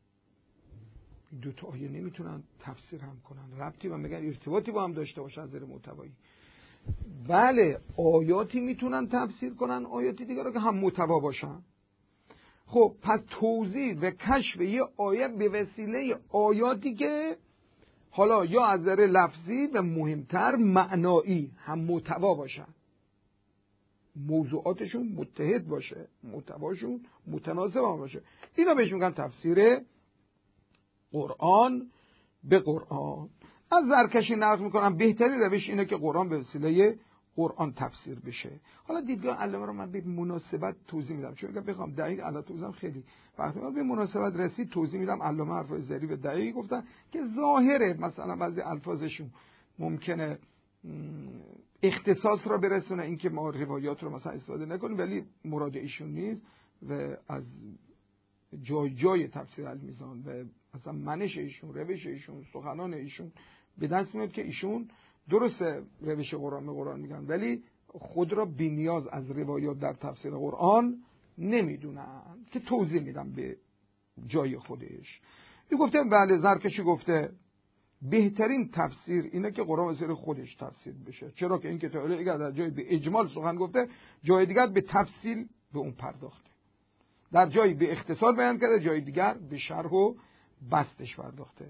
دو تا آیه نمیتونن تفسیر هم کنن، ربطی و میگن ارتباطی با هم داشته باشن از نظر محتوایی. بله، آیاتی میتونن تفسیر کنن، آیاتی دیگه رو که هم محتوا باشن. خب پس توضیح و کشف یه آیه به وسیله آیاتی که حالا یا از نظر لفظی و مهمتر معنایی هم محتوا باشن، موضوعاتشون متحد باشه، محتواشون متناسب هم باشه، اینا بهش میگن تفسیر قرآن به قرآن. از زرکشی نقل میکنم بهترین روش اینه که قرآن به وسیله قرآن تفسیر بشه. حالا دیدگاه علامه رو من به مناسبت توضیح میدم، چون اگه بخوام دقیق علامه توضیحم خیلی وقت میاد، به مناسبت رسید توضیح میدم. علامه حرف ظریف دقیقی گفتن که ظاهره مثلا بعضی الفاظشون ممکنه اختصاص را برسونه، اینکه ما روایات رو مثلا استفاده نکنیم، ولی مراد ایشون نیست و از جای تفسیر المیزان و مثلا منش ایشون، روش ایشون، سخنان ایشون به دست میاد که ایشون درست روش قرآن به قرآن میگن، ولی خود را بی‌نیاز از روایات در تفسیر قرآن نمیدونن که توضیح میدم به جای خودش. این گفته بله، زرکشی گفته بهترین تفسیر اینه که قرآن وسیله خودش تفسیر بشه، چرا که این کتاب اگر در جای به اجمال سخن گفته، جای دیگر به تفصیل به اون پرداخته، در جایی به اختصار بیان کرده، جای دیگر به شرح و بستش پرداخته.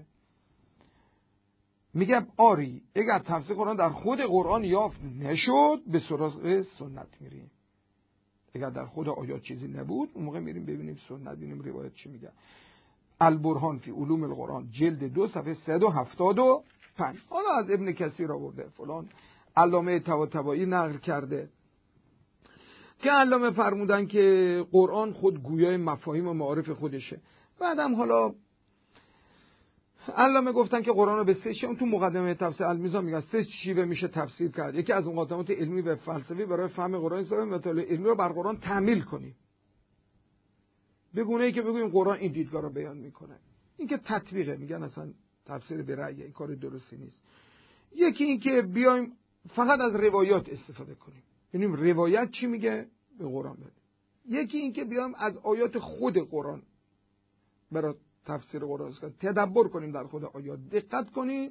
میگه آری اگر تفسیر قرآن در خود قرآن یافت نشد، به سراغ سنت میریم. اگر در خود آیات چیزی نبود، اون موقع میریم ببینیم سنت، ببینیم روایت چی میگه. البرهان فی علوم القرآن جلد 2 صفحه 375. حالا از ابن کثیر آورده، فلان علامه طباطبایی نقل کرده که علامه فرمودن که قرآن خود گویای مفاهیم و معارف خودشه. بعدم حالا علامه گفتن که قرآن رو به سه شیوه، تو مقدمه تفسیر المیزان میگن سه شیوه میشه تفسیر کرد. یکی از مقدمات علمی و فلسفی برای فهم قرآن استفاده و مطالعه علمی رو بر قرآن تحمیل کنیم، به گونه‌ای که بگوییم قرآن این دیدگاه رو بیان میکنه. این که تطبیقه، میگن اصلا تفسیر به رأی، این کار درستی نیست. یکی این که بیایم فقط از روایات استفاده کنیم، ببینیم روایت چی میگه به قرآن بده. یکی این که بیایم از آیات خود قرآن برای تفسیر قرآن تدبر کنیم، در خود آیات دقت کنیم،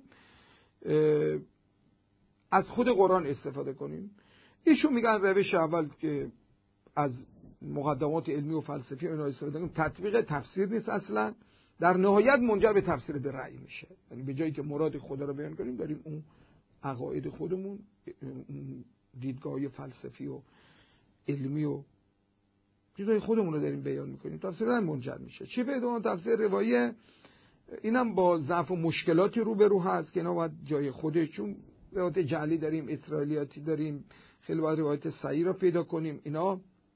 از خود قرآن استفاده کنیم. ایشون میگن روش اول که از مقدمات علمی و فلسفی اینا استفاده کنیم، تطبیق تفسیر نیست اصلا، در نهایت منجر به تفسیر به رأی میشه. یعنی به جایی که مراد خدا رو بیان کنیم، داریم اون عقاید خودمون، دیدگاه فلسفی و علمی و چیزای خودمون رو داریم بیان میکنیم، تفسیر هم منجر میشه. چی پیدا؟ تفسیر روایی اینم با ضعف و مشکلاتی روبرو هست که اینا باید جای خودش، چون روایت جعلی داریم، اسرائیلیاتی داریم، خیلی باید روایت صحیح رو پیدا کنیم. اینا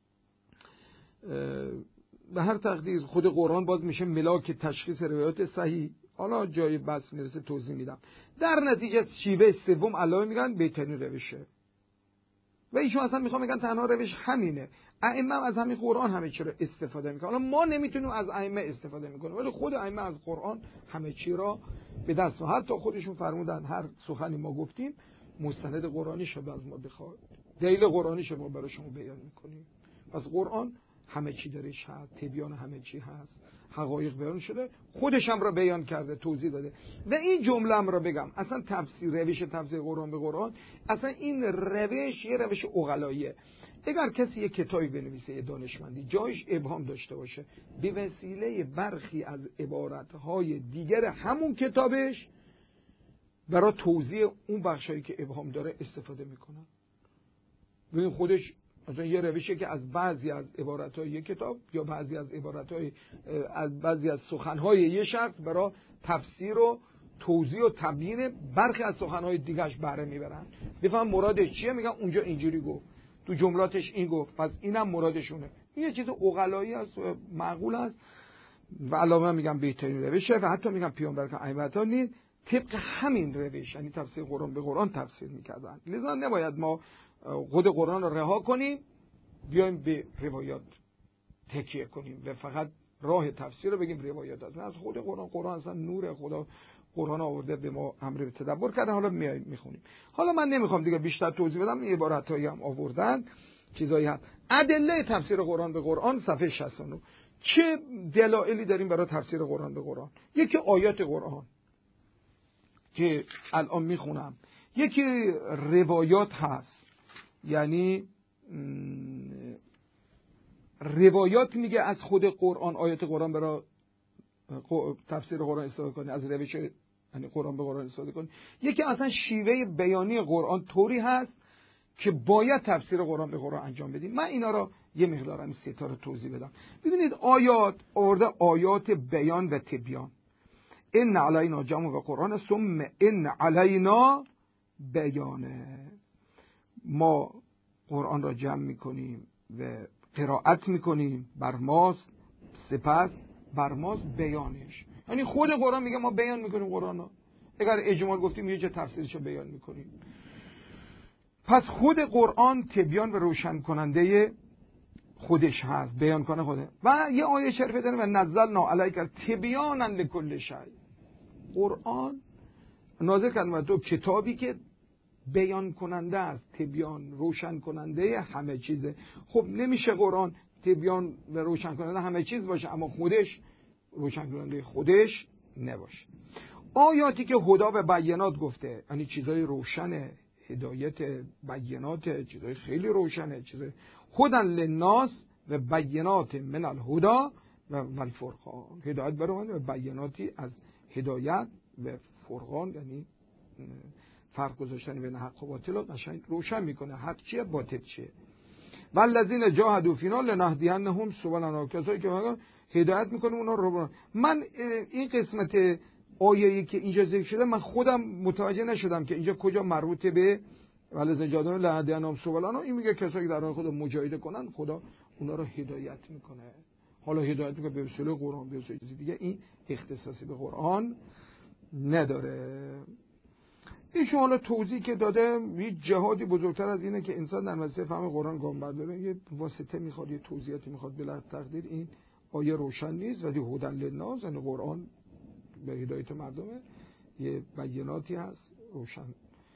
به هر تقدیر خود قرآن باز میشه ملاک تشخیص روایات صحیح. حالا جای بحث میرسه توضیح میدم. در نتیجه شیوه سوم علامه میگن بهترین روشه و ایشون اصلا میخوام بگن تنها روش همینه. ائمه از همین قرآن همه چی رو استفاده میکنن. حالا ما نمیتونیم از ائمه استفاده میکنیم، ولی خود ائمه از قرآن همه چی را به دست و حتی خودشون فرمودن هر سخنی ما گفتیم مستند قرآنی شده از ما بخواد، دلیل قرآنی شده ما برای شما بیان میکنیم. پس قرآن همه چی درش هست، تبیان همه چی هست، حقایق بیان شده، خودش هم را بیان کرده، توضیح داده. و این جمله هم را بگم، اصلا روش تفسیر قرآن به قرآن، اصلا این روش یه روش عقلاییه. اگر کسی یه کتابی بنویسه، یه دانشمندی جایش ابهام داشته باشه، به وسیله برخی از عبارتهای دیگر همون کتابش برای توضیح اون بخشایی که ابهام داره استفاده میکنن. ببین خودش مثلا یه روشی که از بعضی از عبارت‌های یک کتاب یا بعضی از عبارت‌های از بعضی از سخن‌های یه شخص برای تفسیر و توضیح و تبیین برخی از سخن‌های دیگرش بهره میبرن. بفهم مرادش چیه، میگن اونجا اینجوری گفت، تو جملاتش این گفت، پس اینم مرادشونه. این یه چیز عقلایی است و معقول است و علاوه میگم بهترین روشه و حتی میگم پیامبر که ائمه نیست طبق همین روش، یعنی تفسیر قرآن به قرآن تفسیر میکردن. لذا نباید ما خود قرآن رو رها کنیم بیایم به روایات تکیه کنیم و فقط راه تفسیر رو بگیم روایات است. از خود قرآن اصلا نور خدا قرآن آورده به ما امر به تدبر کرده، حالا میخونیم. حالا من نمیخوام دیگه بیشتر توضیح بدم، این عبارتایی هم آوردن، چیزایی هست. ادله تفسیر قرآن به قرآن صفحه 69. چه دلایلی داریم برای تفسیر قرآن به قرآن؟ یکی آیات قرآن که الان میخونم، یکی روایات هست، یعنی روایات میگه از خود قرآن، آیات قرآن برای تفسیر قرآن استفاده کنی، از روش یعنی قرآن به قرآن استفاده کنی. یکی اصلا شیوه بیانی قرآن طوری هست که باید تفسیر قرآن به قرآن انجام بدیم. من اینا رو یه مقدار همین سه تا رو توضیح بدم. ببینید آیات آورده آیات بیان و تبیان. ان علینا جمع و قرآن ثم ان علینا بیانه. ما قرآن را جمع میکنیم و قرائت میکنیم، بر ماست، سپس بر ماست بیانش. یعنی خود قرآن میگه ما بیان میکنیم قرآن را. اگر اجمال گفتیم یه جا تفسیرش رو بیان میکنیم. پس خود قرآن تبیان و روشن کننده خودش هست، بیان کنه خوده. و یه آیه شریفه داره و نزلنا علیک تبیانا لکل شیء. قرآن نازل کردیم و تو کتابی که بیان کننده است، تبیان روشن کننده همه چیزه. خب نمیشه قرآن تبیان و روشن کننده همه چیز باشه اما خودش روشن کننده خودش نباشه. آیاتی که هدا و بینات گفته، یعنی چیزای روشنه، هدایت، بینات، چیزای خیلی روشنه، چیزای هدن للناس و بینات من الهدا و الفرقان. هدایت برای و بیناتی از هدایت و فرقان، یعنی فرق گذاشتن بین حق و باطل رو قشنگ روشن میکنه، حق چیه باطل چیه. والذین جاهدوا فینا لنهدینهم سبلنا. کسایی که هدایت میکنه اونا رو. من این قسمت آیه‌ای که اینجا ذکر شده من خودم متوجه نشدم که اینجا کجا مربوط به والذین جاهدوا لنهدینهم سبلنا. این میگه کسایی که در راه خدا مجاهده کنن خدا اونا رو هدایت میکنه. حالا هدایت میکنه به وسیله قرآن، به وسیله چیز دیگه، این اختصاصی به قرآن نداره. ایشون حالا توضیح که داده هیچ جهادی بزرگتر از اینه که انسان در مسیر فهم قرآن گام برداره. یه واسطه میخواد، یه توضیحاتی میخواد، بلا تقدیر این آیه روشن نیست ولی هدن للناس، یعنی قرآن به هدایت مردمه، یه بیناتی هست روشن،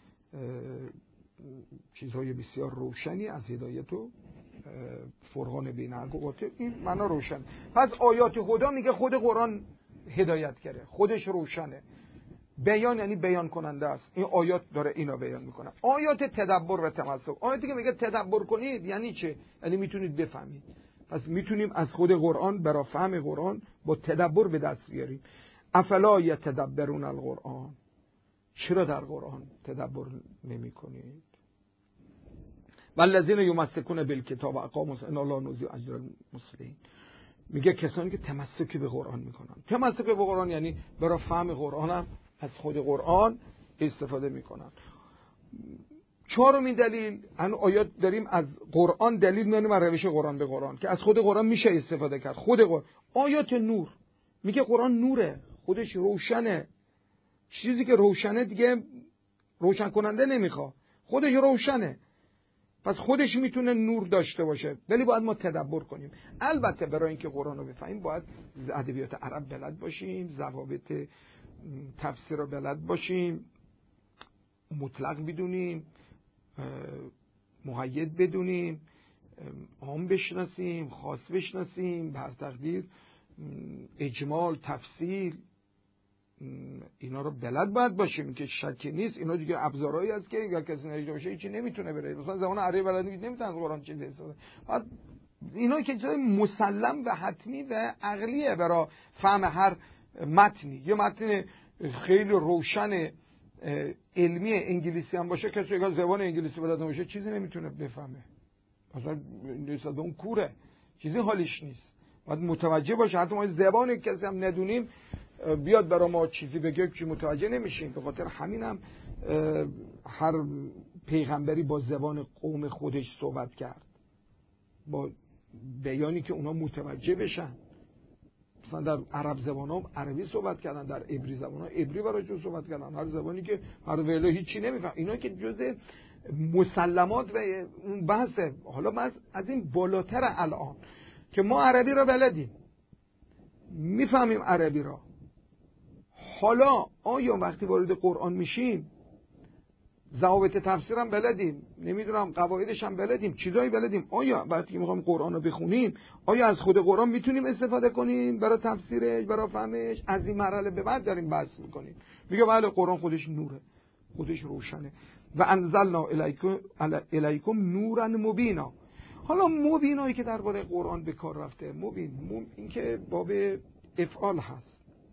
چیزهای بسیار روشنی از هدایت و فرقان بین حق و باطل، این معنا روشن. پس آیات هدا میگه خود قرآن هدایت کرده، خودش روشنه. بیان یعنی بیان کننده است. این آیات داره اینا بیان میکنه. آیات تدبر و تمسک. آیاتی که میگه تدبر کنید یعنی چه؟ یعنی میتونید بفهمید. پس میتونیم از خود قرآن برای فهم قرآن با تدبر به دست بیاریم. افلا یتدبرون القرآن. چرا در قرآن تدبر نمی کنید؟ والذین یمسکون بالکتاب و اقاموا الصلاة لا نضیع اجر المصلحین. میگه کسانی که تمسک به قرآن میکنن. تمسک به قرآن یعنی برای فهم قرآن هم از خود قرآن استفاده میکنن. چهارمین دلیل، ان آیات داریم از قرآن دلیل میاریم از روش قرآن به قرآن که از خود قرآن میشه استفاده کرد. خود قرآن آیات نور، میگه قرآن نوره، خودش روشنه. چیزی که روشنه دیگه روشن کننده نمیخواد، خودش روشنه. پس خودش میتونه نور داشته باشه، ولی باید ما تدبر کنیم. البته برای اینکه قرآن رو بفهمیم باید ادبیات عرب بلد باشیم، ضوابط تفسیر رو بلد باشیم، مطلق بدونیم، مقید بدونیم، عام بشناسیم، خاص بشناسیم، بر تقدیر اجمال، تفصیل، اینا رو بلد باید باشیم که شکی نیست. اینا دیگه ابزارهایی است که اگر کسی نداشته باشه هیچی نمیتونه بره. مثلا زمان عربی بلد نیست، نمیتونه از قرآن چیزی استفاده کنه. اینا که چیزای مسلم و حتمی و عقلیه برای فهم هر متنی. یه متن خیلی روشن علمی انگلیسی هم باشه، کسی اگر زبان انگلیسی بلد نباشه چیزی نمیتونه بفهمه. مثلا نسبت به اون کوره، چیزی حالیش نیست. باید متوجه باشه. حتی ما زبان کسی هم ندونیم بیاد برای ما چیزی بگه که متوجه نمیشیم. به خاطر همینم هر پیغمبری با زبان قوم خودش صحبت کرد، با بیانی که اونا متوجه بشن. مثلا در عرب زبان ها عربی صحبت کردن، در عبری زبان ها عبری برایشون صحبت کردن. هر زبانی که هر ویلا هیچی نمیفهم. اینا که جزء مسلمات و اون بحثه. حالا ما از این بالاتر الان که ما عربی را بلدیم، میفهمیم عربی را، حالا آیا وقتی وارد قرآن میشیم ضوابط تفسیر هم بلدیم، نمیدونم قواعدش هم بلدیم، چیزایی بلدیم، آیا وقتی که میخوایم قرآن رو بخونیم آیا از خود قرآن میتونیم استفاده کنیم برای تفسیرش، برای فهمش؟ از این مرحله به بعد داریم بحث میکنیم. میگه بله قرآن خودش نوره، خودش روشنه. و انزلنا الیکم نورا مبینا. حالا مبینایی که درباره قرآن به کار رفته، مبین این که باب افعال هست،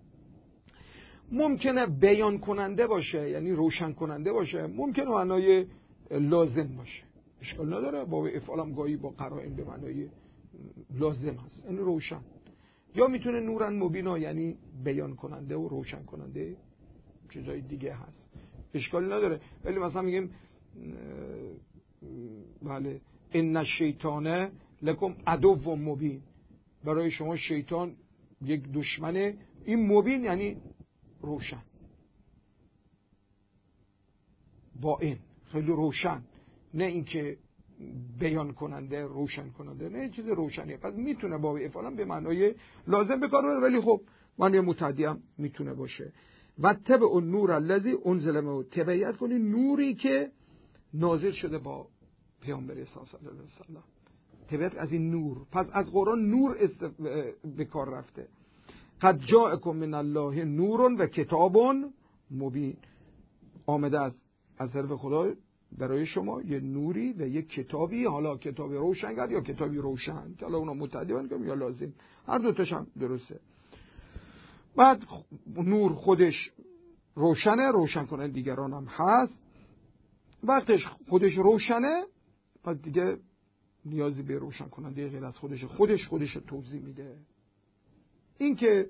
ممکنه بیان کننده باشه، یعنی روشن کننده باشه، ممکنه معنای لازم باشه، اشکال نداره. باب افعال هم گاهی با قرائن به معنای لازم هست، یعنی روشن. یا میتونه نورا مبینا یعنی بیان کننده و روشن کننده چیزای دیگه هست، اشکالی نداره. ولی مثلا میگیم بله ان الشیطان لکم عدو مبین، برای شما شیطان یک دشمنه. این مبین یعنی روشن، با این خیلی روشن، نه اینکه بیان کننده، روشن کننده، نه چیز روشنیه. پس میتونه باب افعال به معنای لازم به کار بره، ولی خب معنی متعدی هم میتونه باشه. و تبع النور الذی انزل معه، تبعیت کنی نوری که نازل شده با پیامبر صلی الله علیه و سلم، تبعیت از این نور. پس از قرآن نور به کار رفته. قد جاءکم من الله نور و کتاب مبین، آمده از طرف خدا برای شما یه نوری و یه کتابی، حالا کتاب روشنگر یا کتابی روشن، که حالا اونا متعدی یا لازم، هر دو تاش هم درسته. بعد نور خودش روشنه، روشن کنه دیگران هم هست. وقتش خودش روشنه، پس دیگه نیازی به روشن کننده غیر از خودش توضیح میده. این که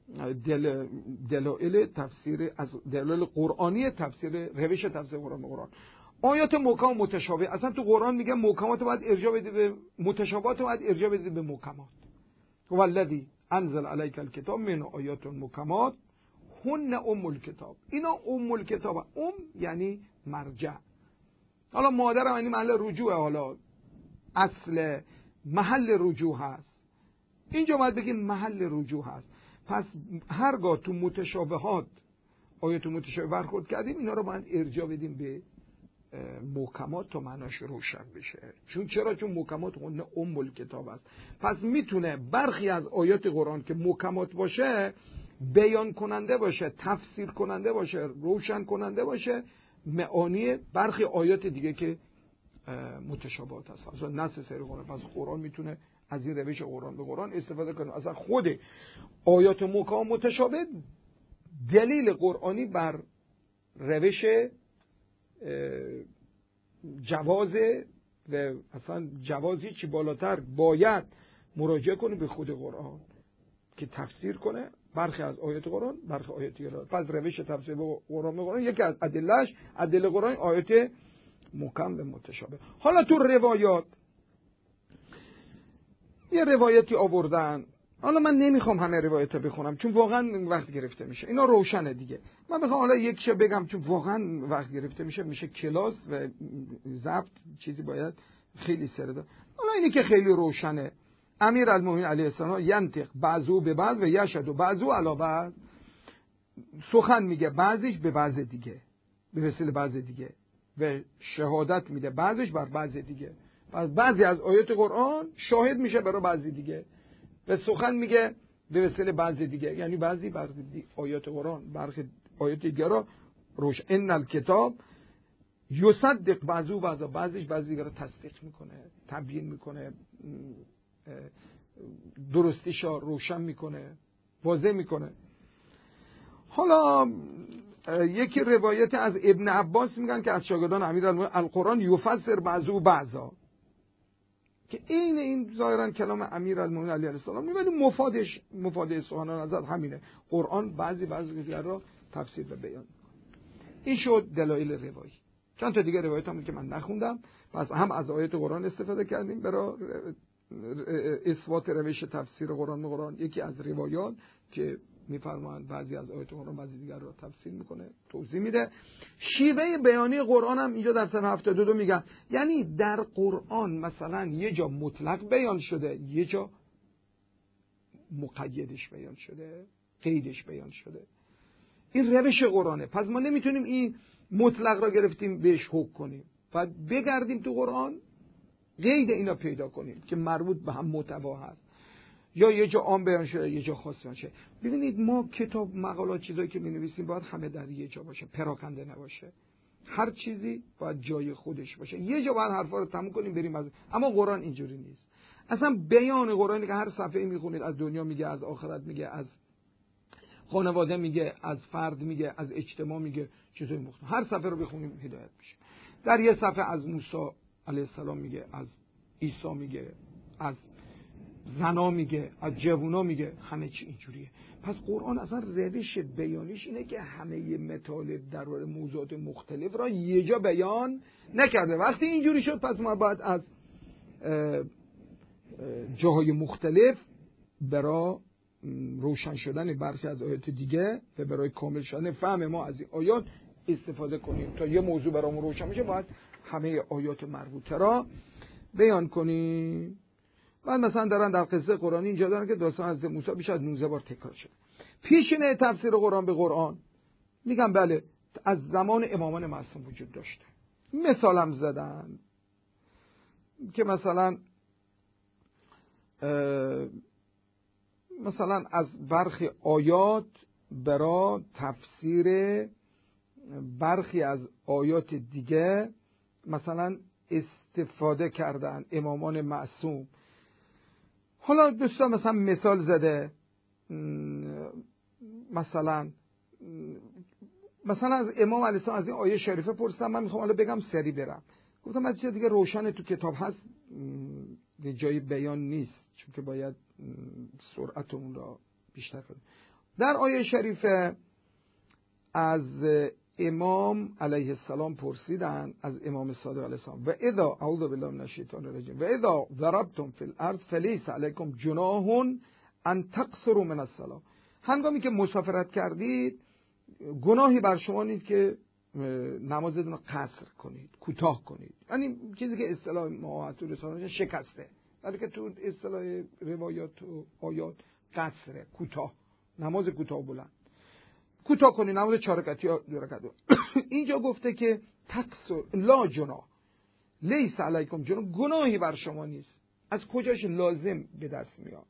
دلایل تفسیر، از دلایل قرآنی تفسیر، روش تفسیر قرآن به قرآن. آیات محکم متشابه، اصلا تو قرآن میگه محکمات باید ارجاع بده به متشابهات، باید ارجاع بده به محکمات. والذی انزل علیک الکتاب من آیات محکمات هن ام الکتاب. اینا ام الکتاب، یعنی مرجع. حالا مادر یعنی محل رجوع، حالا اصل محل رجوع هست، اینجا باید بگیم محل رجوع هست. پس هرگاه تو متشابهات آیات متشابه برخورد کردیم، اینا رو باید ارجاع بدیم به محکمات تا معناش روشن بشه. چون محکمات ام الکتاب است. پس میتونه برخی از آیات قرآن که محکمات باشه بیان کننده باشه، تفسیر کننده باشه، روشن کننده باشه معانی برخی آیات دیگه که متشابهات هست. اصلا نص سری قرآن. پس قرآن میتونه از این روش قرآن به قرآن استفاده کنه. اصلا خود آیات محکم متشابه دلیل قرآنی بر روش جوازه، و اصلا جوازی چی بالاتر باید مراجعه کنه به خود قرآن که تفسیر کنه برخی از آیات قرآن، برخی آیات دیگه. پس روش تفسیر قرآن به قرآن یکی از ادله قرآن آیات محکم به متشابه. حالا تو روایات یه روایتی آوردن، حالا من نمیخوام همه روایت بخونم چون واقعا وقت گرفته میشه، اینا روشنه دیگه. من بخوام حالا یکیشو بگم چون واقعا وقت گرفته میشه کلاس و ضبط چیزی باید خیلی سره دار. حالا اینی که خیلی روشنه، امیرالمومنین علیه السلام ینطق بعضو به بعض و یشهد بعضو علی بعض، سخن میگه بعضیش به بعض دیگه، به وسیله بعض دیگه، و شهادت میده بعضیش بر بعض دیگه. پس بعضی از آیات قرآن شاهد میشه برای بعضی دیگه و سخن میگه به وسیله بعضی دیگه، یعنی بعضی آیات قرآن برخی آیات دیگه را روش. ان الکتاب یصدق بعضو بعضا، بعضیش بعضی دیگه را تصدیق میکنه، تبیین میکنه، درستیش را روشن میکنه، واضح میکنه. حالا یکی روایت از ابن عباس میگن که از شاگردان امیرالمومنین القرآن یفسر بعضو بعضا، که این ظاهرا کلام امیرالمومنین علیه السلام ولی مفاد سبحان نظر همینه. قرآن بعضی دیگر را تفسیر و بیان. این شد دلایل روایی. چند تا دیگه روایت هم که من نخوندم، پس هم از آیات قرآن استفاده کردیم برای اثبات روش تفسیر قرآن. یکی از روایات که میفرمایند بعضی از آیات قرآن بعضی دیگر رو تفسیر میکنه، توضیح میده. شیوه بیانی قرآن هم اینجا در صفحه 72 میگن، یعنی در قرآن مثلا یه جا مطلق بیان شده، یه جا مقیدش بیان شده، قیدش بیان شده. این روش قرآنه. پس ما نمیتونیم این مطلق را گرفتیم بهش حکم کنیم، باید بگردیم تو قرآن قید اینا پیدا کنیم که مربوط به هم متوا هست، یا یه جا عام بیان شده یه جا خاص بیان شده. ببینید ما کتاب مقالات چیزایی که می‌نویسیم باید همه در یه جا باشه، پراکنده نباشه. هر چیزی باید جای خودش باشه. یه جا باید حرفا رو تموم کنیم بریم از. اما قرآن اینجوری نیست. اصلا بیان قرآنی که هر صفحه میخونید از دنیا میگه، از آخرت میگه، از خانواده میگه، از فرد میگه، از اجتماع میگه، چیزای مختلف. هر صفحه رو بخونیم هدایت میشه. در یه صفحه از موسی علیه السلام میگه، از عیسی میگه، از زنا میگه، از جوونا میگه، همه چی اینجوریه. پس قرآن اصلا روش بیانیش اینه که همه مطالب در موضوعات مختلف را یه جا بیان نکرده. وقتی اینجوری شد پس ما باید از جاهای مختلف برای روشن شدن برخی از آیات دیگه و برای کامل شدن فهم ما از این آیات استفاده کنیم. تا یه موضوع برامون روشن بشه باید همه آیات مربوطه را بیان کنیم. بعد مثلا در قصه قرآنی اینجا دارن که داستان از موسی بیش از 19 بار تکرار شده. پیشینه تفسیر قرآن به قرآن میگم بله از زمان امامان معصوم وجود داشته. مثالم زدن که مثلا از برخی آیات برای تفسیر برخی از آیات دیگه مثلا استفاده کردن امامان معصوم. حالا دوستان مثلا مثال زده، مثلا از امام علیه السلام از این آیه شریفه پرسیدم، من میخوام حالا بگم سری برم. گفتم از چیز دیگه روشن تو کتاب هست، جای بیان نیست چون که باید سرعت اون را بیشتر کنیم. در آیه شریفه از امام علیه السلام پرسیدن، از امام صادق علیه السلام، و اذا اعوذ بالله من الشیطان الرجیم و اذا ضربتم فی الارض فلیس علیکم جناح ان تقصروا من الصلاة. هنگامی که مسافرت کردید گناهی بر شما نیست که نمازتون رو قصر کنید، کوتاه کنید. یعنی چیزی که اصطلاح ما تو رسانه شکسته، ولی که تو اصطلاح روایات و آیات قصره، کوتاه، نماز کوتاه بلند کوتاه کنید، نماز 4 رکعتی یا 2 رکعت. اینجا گفته که تقصر لا جناح لیس علیکم جناح، گناهی بر شما نیست. از کجاش لازم به دست میاد؟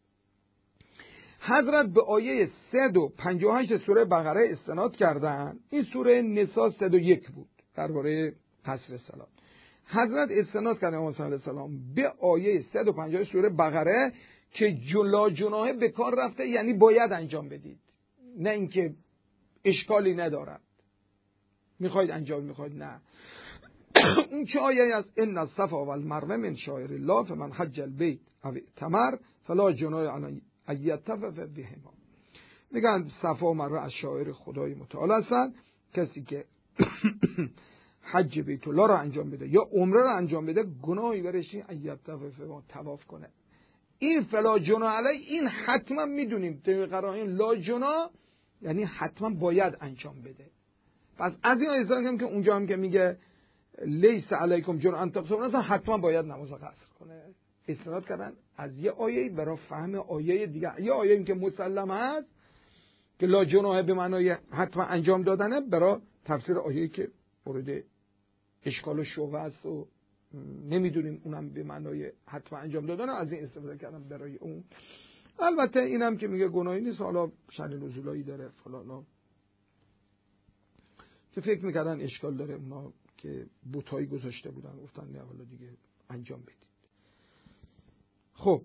حضرت به آیه 158 سوره بقره استناد کردن. این سوره نساء 101 بود درباره قصر صلات. حضرت استناد کردن امام صلی الله علیه السلام به آیه 150 سوره بقره که لا جناح به کار رفته، یعنی باید انجام بدید، نه اینکه اشکالی ندارد، میخواید انجام میخواید نه. اون چه آیه از ان الصفا والمروه من شعائر الله فمن حج البیت او اعتمر فلا جناح علی ایطوف بهما. میگن صفا و مروه از شعائر خدای متعال هستن. کسی که حج بیت الله را انجام بده یا عمره را انجام بده گناهی برش نیست ایطوف بهما، طواف کنه. این فلا جناح علی، این حتما میدونیم طبق قرائن لا جناح یعنی حتما باید انجام بده. پس از این آیه هم که اونجا هم که میگه لیس علیکم جناح ان تقصروا اصلا حتما باید نماز قصر کنه. استناد کردن از یه آیه برای فهم آیه دیگه. یه آیه این که مسلم هست که لا جناح به معنای حتما انجام دادنه، برای تفسیر آیه‌ای که مورد اشکال و شبهه است و نمیدونیم اونم به معنای حتما انجام دادن، از این استفاده کردم برای اون. البته اینم که میگه گناهی نیست، حالا شأن نزولایی داره فلانا که فکر میکردن اشکال داره، اونا که بتایی گذاشته بودن گفتن نه حالا دیگه انجام بدید. خب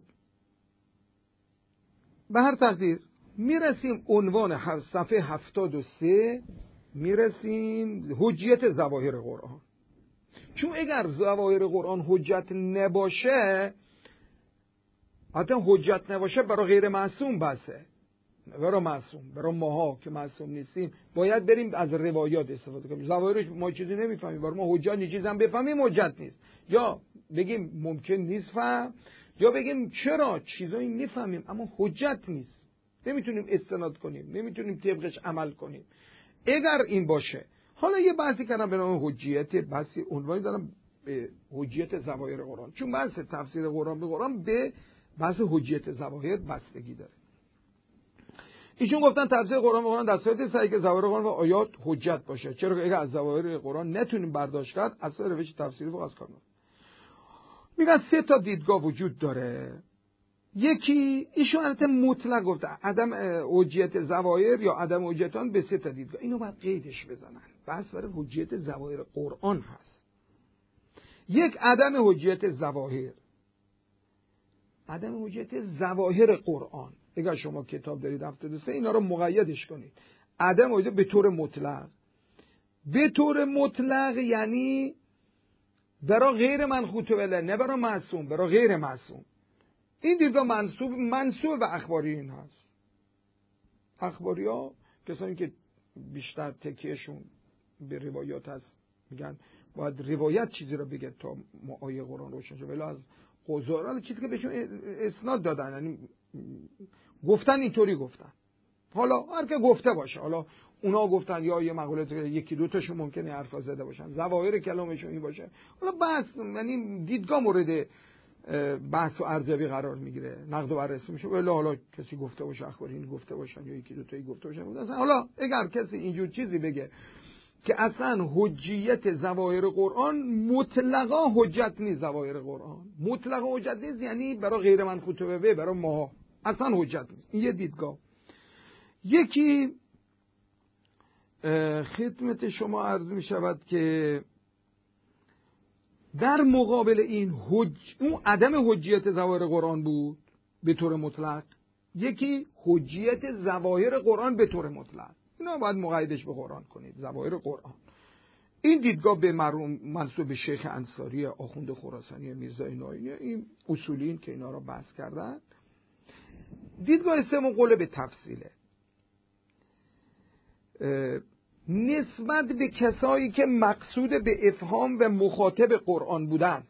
به هر تقدیر میرسیم عنوان صفحه 73، میرسیم حجیت ظواهر قرآن. چون اگر ظواهر قرآن حجت نباشه، حتی حجت نباشه برای غیر معصوم بسه، برای معصوم، برای ماها که معصوم نیستیم باید بریم از روایات استفاده کنیم. ظواهرش ما چیزی نمیفهمیم، برای ما حجت نیست، چیزی هم بفهمیم حجت نیست. یا بگیم ممکن نیست فهم، یا بگیم چرا چیزایی میفهمیم اما حجت نیست، نمیتونیم استناد کنیم، نمیتونیم طبقش عمل کنیم. اگر این باشه، حالا یه بحثی کردم به نام حجیت، بحثی عنوانی دارم به حجیت ظواهر قرآن، چون بحث تفسیر قرآن به قرآن به بحث حجیت ظواهر بستگی داره. ایشون گفتن تفسیر قرآن به قرآن دستاورد سعی که ظواهر قرآن و آیات حجت باشه، چرا که اگر از ظواهر قرآن نتونیم برداشت کرد اصلا روش تفسیری فوق از کار میره. میگن 3 تا دیدگاه وجود داره. یکی ایشون البته مطلق گفته عدم حجیت ظواهر یا عدم حجیت آن به 3 تا دیدگاه، اینو باید قیدش بزنن. بحث برای حجیت ظواهر قرآن هست. یک عدم حجیت ظواهر، عدم حجیت ظواهر قرآن. اگر شما کتاب دارید 73 اینا رو مقیدش کنید. عدم حجیت به طور مطلق، به طور مطلق یعنی برای غیر منخوط وله، نه برای معصوم، برای غیر معصوم. این دیدگاه منسوب به اخباریین هست. اخباری ها کسانی که بیشتر تکیهشون به روایات هست میگن باید روایت چیزی رو بگه تا آیه قرآن روشن شه، ولی از قضاوت چیزی که بهشون اسناد دادن، یعنی گفتن اینطوری گفتن. حالا هر که گفته باشه، حالا اونا گفتن یا یه مقوله یکی دو تاشون ممکنه حرفا زده باشن، ظواهر کلامشون این باشه، حالا بحث یعنی دیدگاه مورد بحث و ارزیابی قرار میگیره، نقد و بررسی میشه، ولی حالا کسی گفته باشه، اخباری این گفته باشن یا یکی دو تایی گفته باشن. حالا اگر کسی اینجور چیزی بگه که اصلا حجیت ظواهر قرآن مطلقا حجت نیست، ظواهر قرآن مطلقا حجت نیست یعنی برای غیر منخوط به برای ما اصلا حجت نیست. این یه دیدگاه. یکی خدمت شما عرض می شود که در مقابل این اون عدم حجیت ظواهر قرآن بود به طور مطلق، یکی حجیت ظواهر قرآن به طور مطلق. اینا باید مقایدش به قرآن کنید، ظواهر قرآن. این دیدگاه به منسوب به شیخ انصاری، آخوند خراسانی، میرزای ناینی، این اصولین که اینا را بحث کردن. دیدگاه سوم قول به تفصیله، نسبت به کسایی که مقصود به افهام و مخاطب قرآن بودن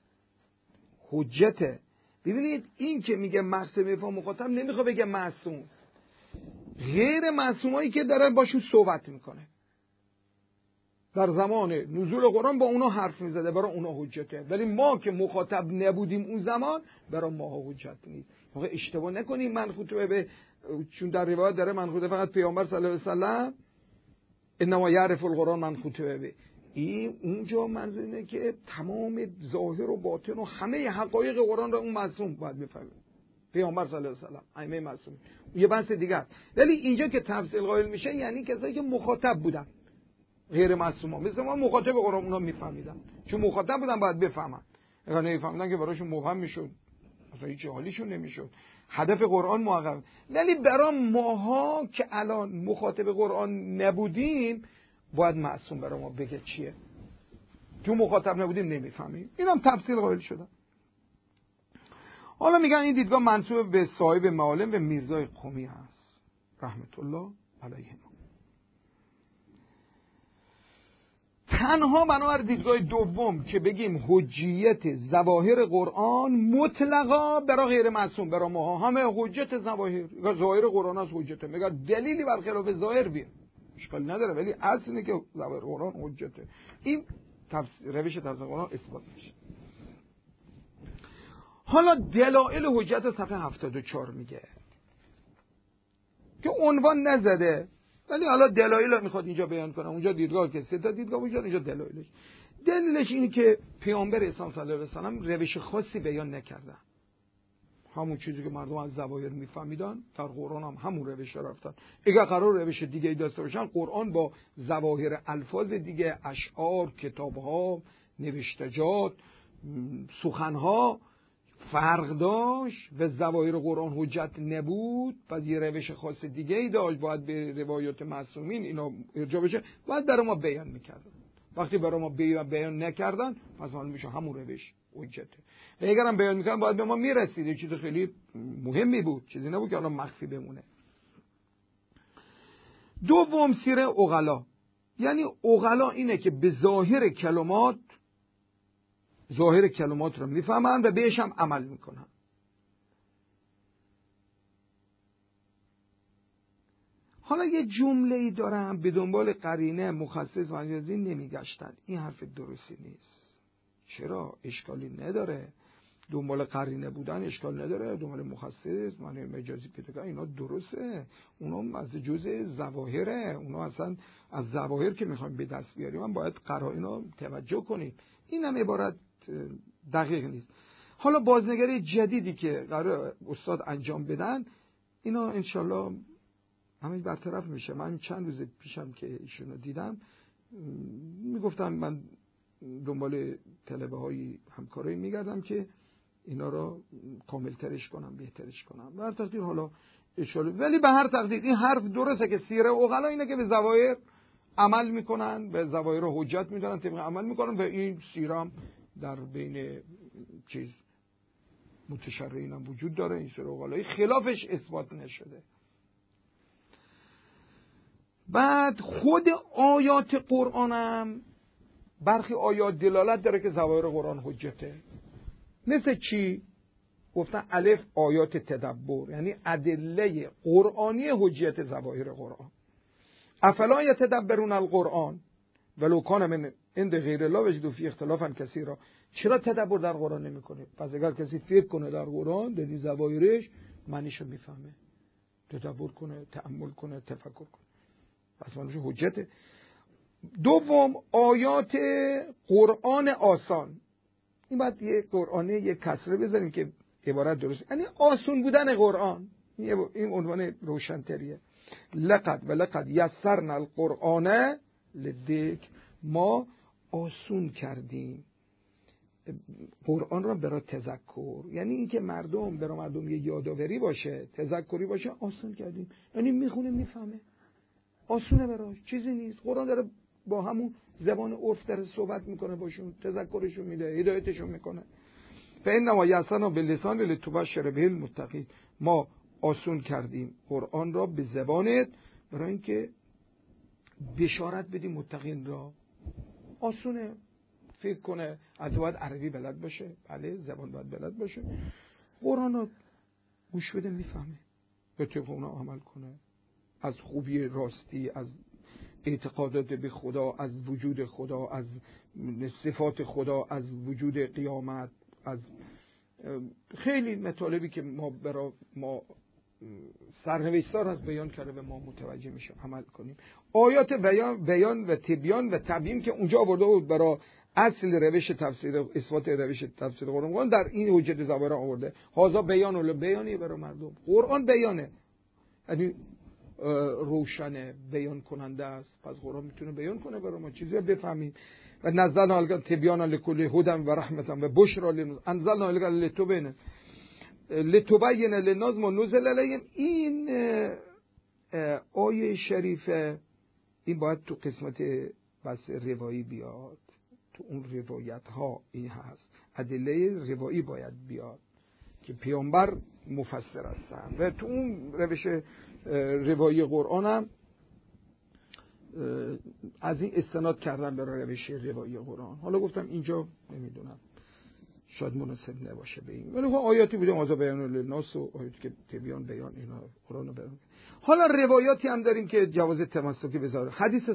حجته. ببینید این که میگه مقصود به افهام مخاطب نمیخواد بگه معصوم، غیر معصومایی که داره باشون صحبت میکنه در زمان نزول قرآن با اونا حرف میزده، برای اونا حجته، ولی ما که مخاطب نبودیم اون زمان برای ما حجت نیست. موقع اشتباه نکنیم منخوط به، چون در روایت داره منخوط فقط پیامبر صلی الله علیه و سلم، انما یعرف القرآن منخوط به، این اونجا منظور اینه که تمام ظاهر و باطن و همه حقایق قرآن را اون معصوم باید بفهمه، پیامبر صلی الله علیه و سلم ائمه معصوم، یه بحث دیگه است. ولی اینجا که تفصیل قائل میشه یعنی کسایی که مخاطب بودن، غیر معصوم ها مثل ما مخاطب قرآن اونا میفهمیدن، چون مخاطب بودن باید بفهمن، اگر نمیفهمیدن که براشون مبهم میشد، اصلا هیچ حالیشون نمیشد، هدف قرآن محقق. ولی برای ماها که الان مخاطب قرآن نبودیم باید معصوم برای ما بگه چیه، چون مخاطب نبودیم نمیفهمیم. اینم تفصیل قائل شدن. حالا میگن این دیدگاه منسوب به صاحب معالم و میرزای قمی هست رحمت الله علیهم. تنها بنابر دیدگاه دوم که بگیم حجیت ظواهر قرآن مطلقا برای غیر معصوم، برای ما همه حجت ظواهر قرآن از حجته، میگه دلیلی برخلاف ظاهر بیار اشکال نداره، ولی اصل اینه که ظواهر قرآن حجته. این روش تفسیر قرآن اثبات میشه. حالا دلایل حجت صفحه 74 میگه که عنوان نزده، ولی حالا دلایل رو میخواد اینجا بیان کنه. اونجا دیدگاه که 3 تا دیدگاه وجود، اینجا دلیلش اینه که پیامبر اسلام صلی الله علیه و سلم روش خاصی بیان نکردن، همون چیزی که مردم از ظواهر میفهمیدن در قرآن هم همون روش رفتن. اگر قرار روش دیگه ای داشته باشن، قرآن با ظواهر الفاظ دیگه، اشعار، کتابها، نوشتجات، سخنها فرق داشت و ظواهر قرآن حجت نبود، پس یه روش خاص دیگه ای داشت، باید به روایات معصومین اینا ارجاع بشه، باید در ما بیان میکردن. وقتی برای ما بیان نکردن پس معلوم میشه همون روش حجته. و اگر هم بیان میکردن باید به ما میرسید، یه چیز خیلی مهمی بود، چیزی نبود که الان مخفی بمونه. دوم سیر عقلا، یعنی عقلا اینه که به ظاهر کلمات رو میفهمن و بهش هم عمل میکنن. حالا یه جمله‌ای دارم، به دنبال قرینه مخصص و مجازی نمیگشتن. این حرف درستی نیست. چرا؟ اشکالی نداره. دنبال قرینه بودن اشکال نداره، دنبال مخصص معنی مجازی پیدا کردن اینا درسته، اونا از جزء ظواهره، اونا اصلا از ظواهر که میخوایم به دست بیاریم من باید قرائن رو توجه کنیم. این هم عبارت دقیق نیست. حالا بازنگری جدیدی که قرار استاد انجام بدن اینا انشالله همه برطرف میشه. من چند روز پیشم که ایشونو دیدم میگفتم من دنبال طلبه های همکارایی میگردم که اینا رو کاملترش کنم، بهترش کنم. به هر تقدیر حالا اشاره، ولی به هر تقدیر این حرف درسته که سیره عقلا اینه که به ظواهر عمل میکنن، به ظواهر حجت میدارن، طبق عمل میکنن و این سیرم در بین متشرعین هم وجود داره. این سیره عقلایی خلافش اثبات نشده. بعد خود آیات قرآنم برخی آیات دلالت داره که ظواهر قرآن حجته. مثل چی؟ گفتن الف آیات تدبر، یعنی ادله قرآنی حجیت ظواهر قرآن. افلا یتدبرون القرآن ولو کان من عند غیر الله وجدوا فیه اختلافا کثیرا. چرا تدبر در قرآن نمیکنه؟ پس اگر کسی فکر کنه در قرآن، در ظواهرش، معنیشو میفهمه، تدبر کنه، تأمل کنه، تفکر کنه، پس معنیش حجته. دوم آیات قرآن آسان. این باید یه قرآنه یه کسره بذاریم که عبارت درست، یعنی آسون بودن قرآن. این عنوان روشن‌تریه. لقد یسرنا القرآن للذکر، ما آسون کردیم قرآن را برای تذکر، یعنی اینکه برای مردم یه یادآوری باشه، تذکری باشه، آسون کردیم. یعنی میخونه میفهمه، آسونه براش، چیزی نیست. قرآن داره با همون زبان عرف داره صحبت میکنه باشون، تذکرشون میده، هدایتشون میکنه. فإنما یسرنا باللسان لتبشر به المتقین، ما آسون کردیم قرآن را به زبانت برای اینکه بشارت بدیم متقین را. آسونه، فکر کنه از باید عربی بلد باشه، بله زبان باید بلد باشه، قرآن را گوش بده میفهمه، به طبق اونا عمل کنه، از خوبی راستی، از اعتقادات به خدا، از وجود خدا، از صفات خدا، از وجود قیامت، از خیلی مطالبی که ما سرنوشتار از بیان کرده به ما متوجه میشه عمل کنیم. آیات بیان و تبیان و تبیین که اونجا آورده بود برای اصل روش تفسیر، اثبات روش تفسیر قرآن، در این حجت ظاهر آورده. هذا بیان ولا بیانی برای مردم. قرآن بیانه، یعنی روشنه، بیان کننده است. پس قرآن میتونه بیان کنه برای ما چیزی بفهمیم. و نزلنا الیک تبیانا لکل هدی و رحمتا و بشرا للناس انزلنا الیک لتبین للناس ما نزل الیهم. این آیه شریفه این باید تو قسمت بس روایی بیاد، تو اون روایت ها این هست، ادله روایی باید بیاد که پیامبر مفسر هستن و تو اون روش روایی قرآن هم از این استناد کردن برای روش روایی قرآن. حالا گفتم اینجا نمیدونم شاید مناسب نباشه به این، ولی آیاتی بوده مازا بیان للناس و آیاتی که تبیان بیان اینا قرآن بیان. حالا روایاتی هم داریم که جواز تمسکی بذاره.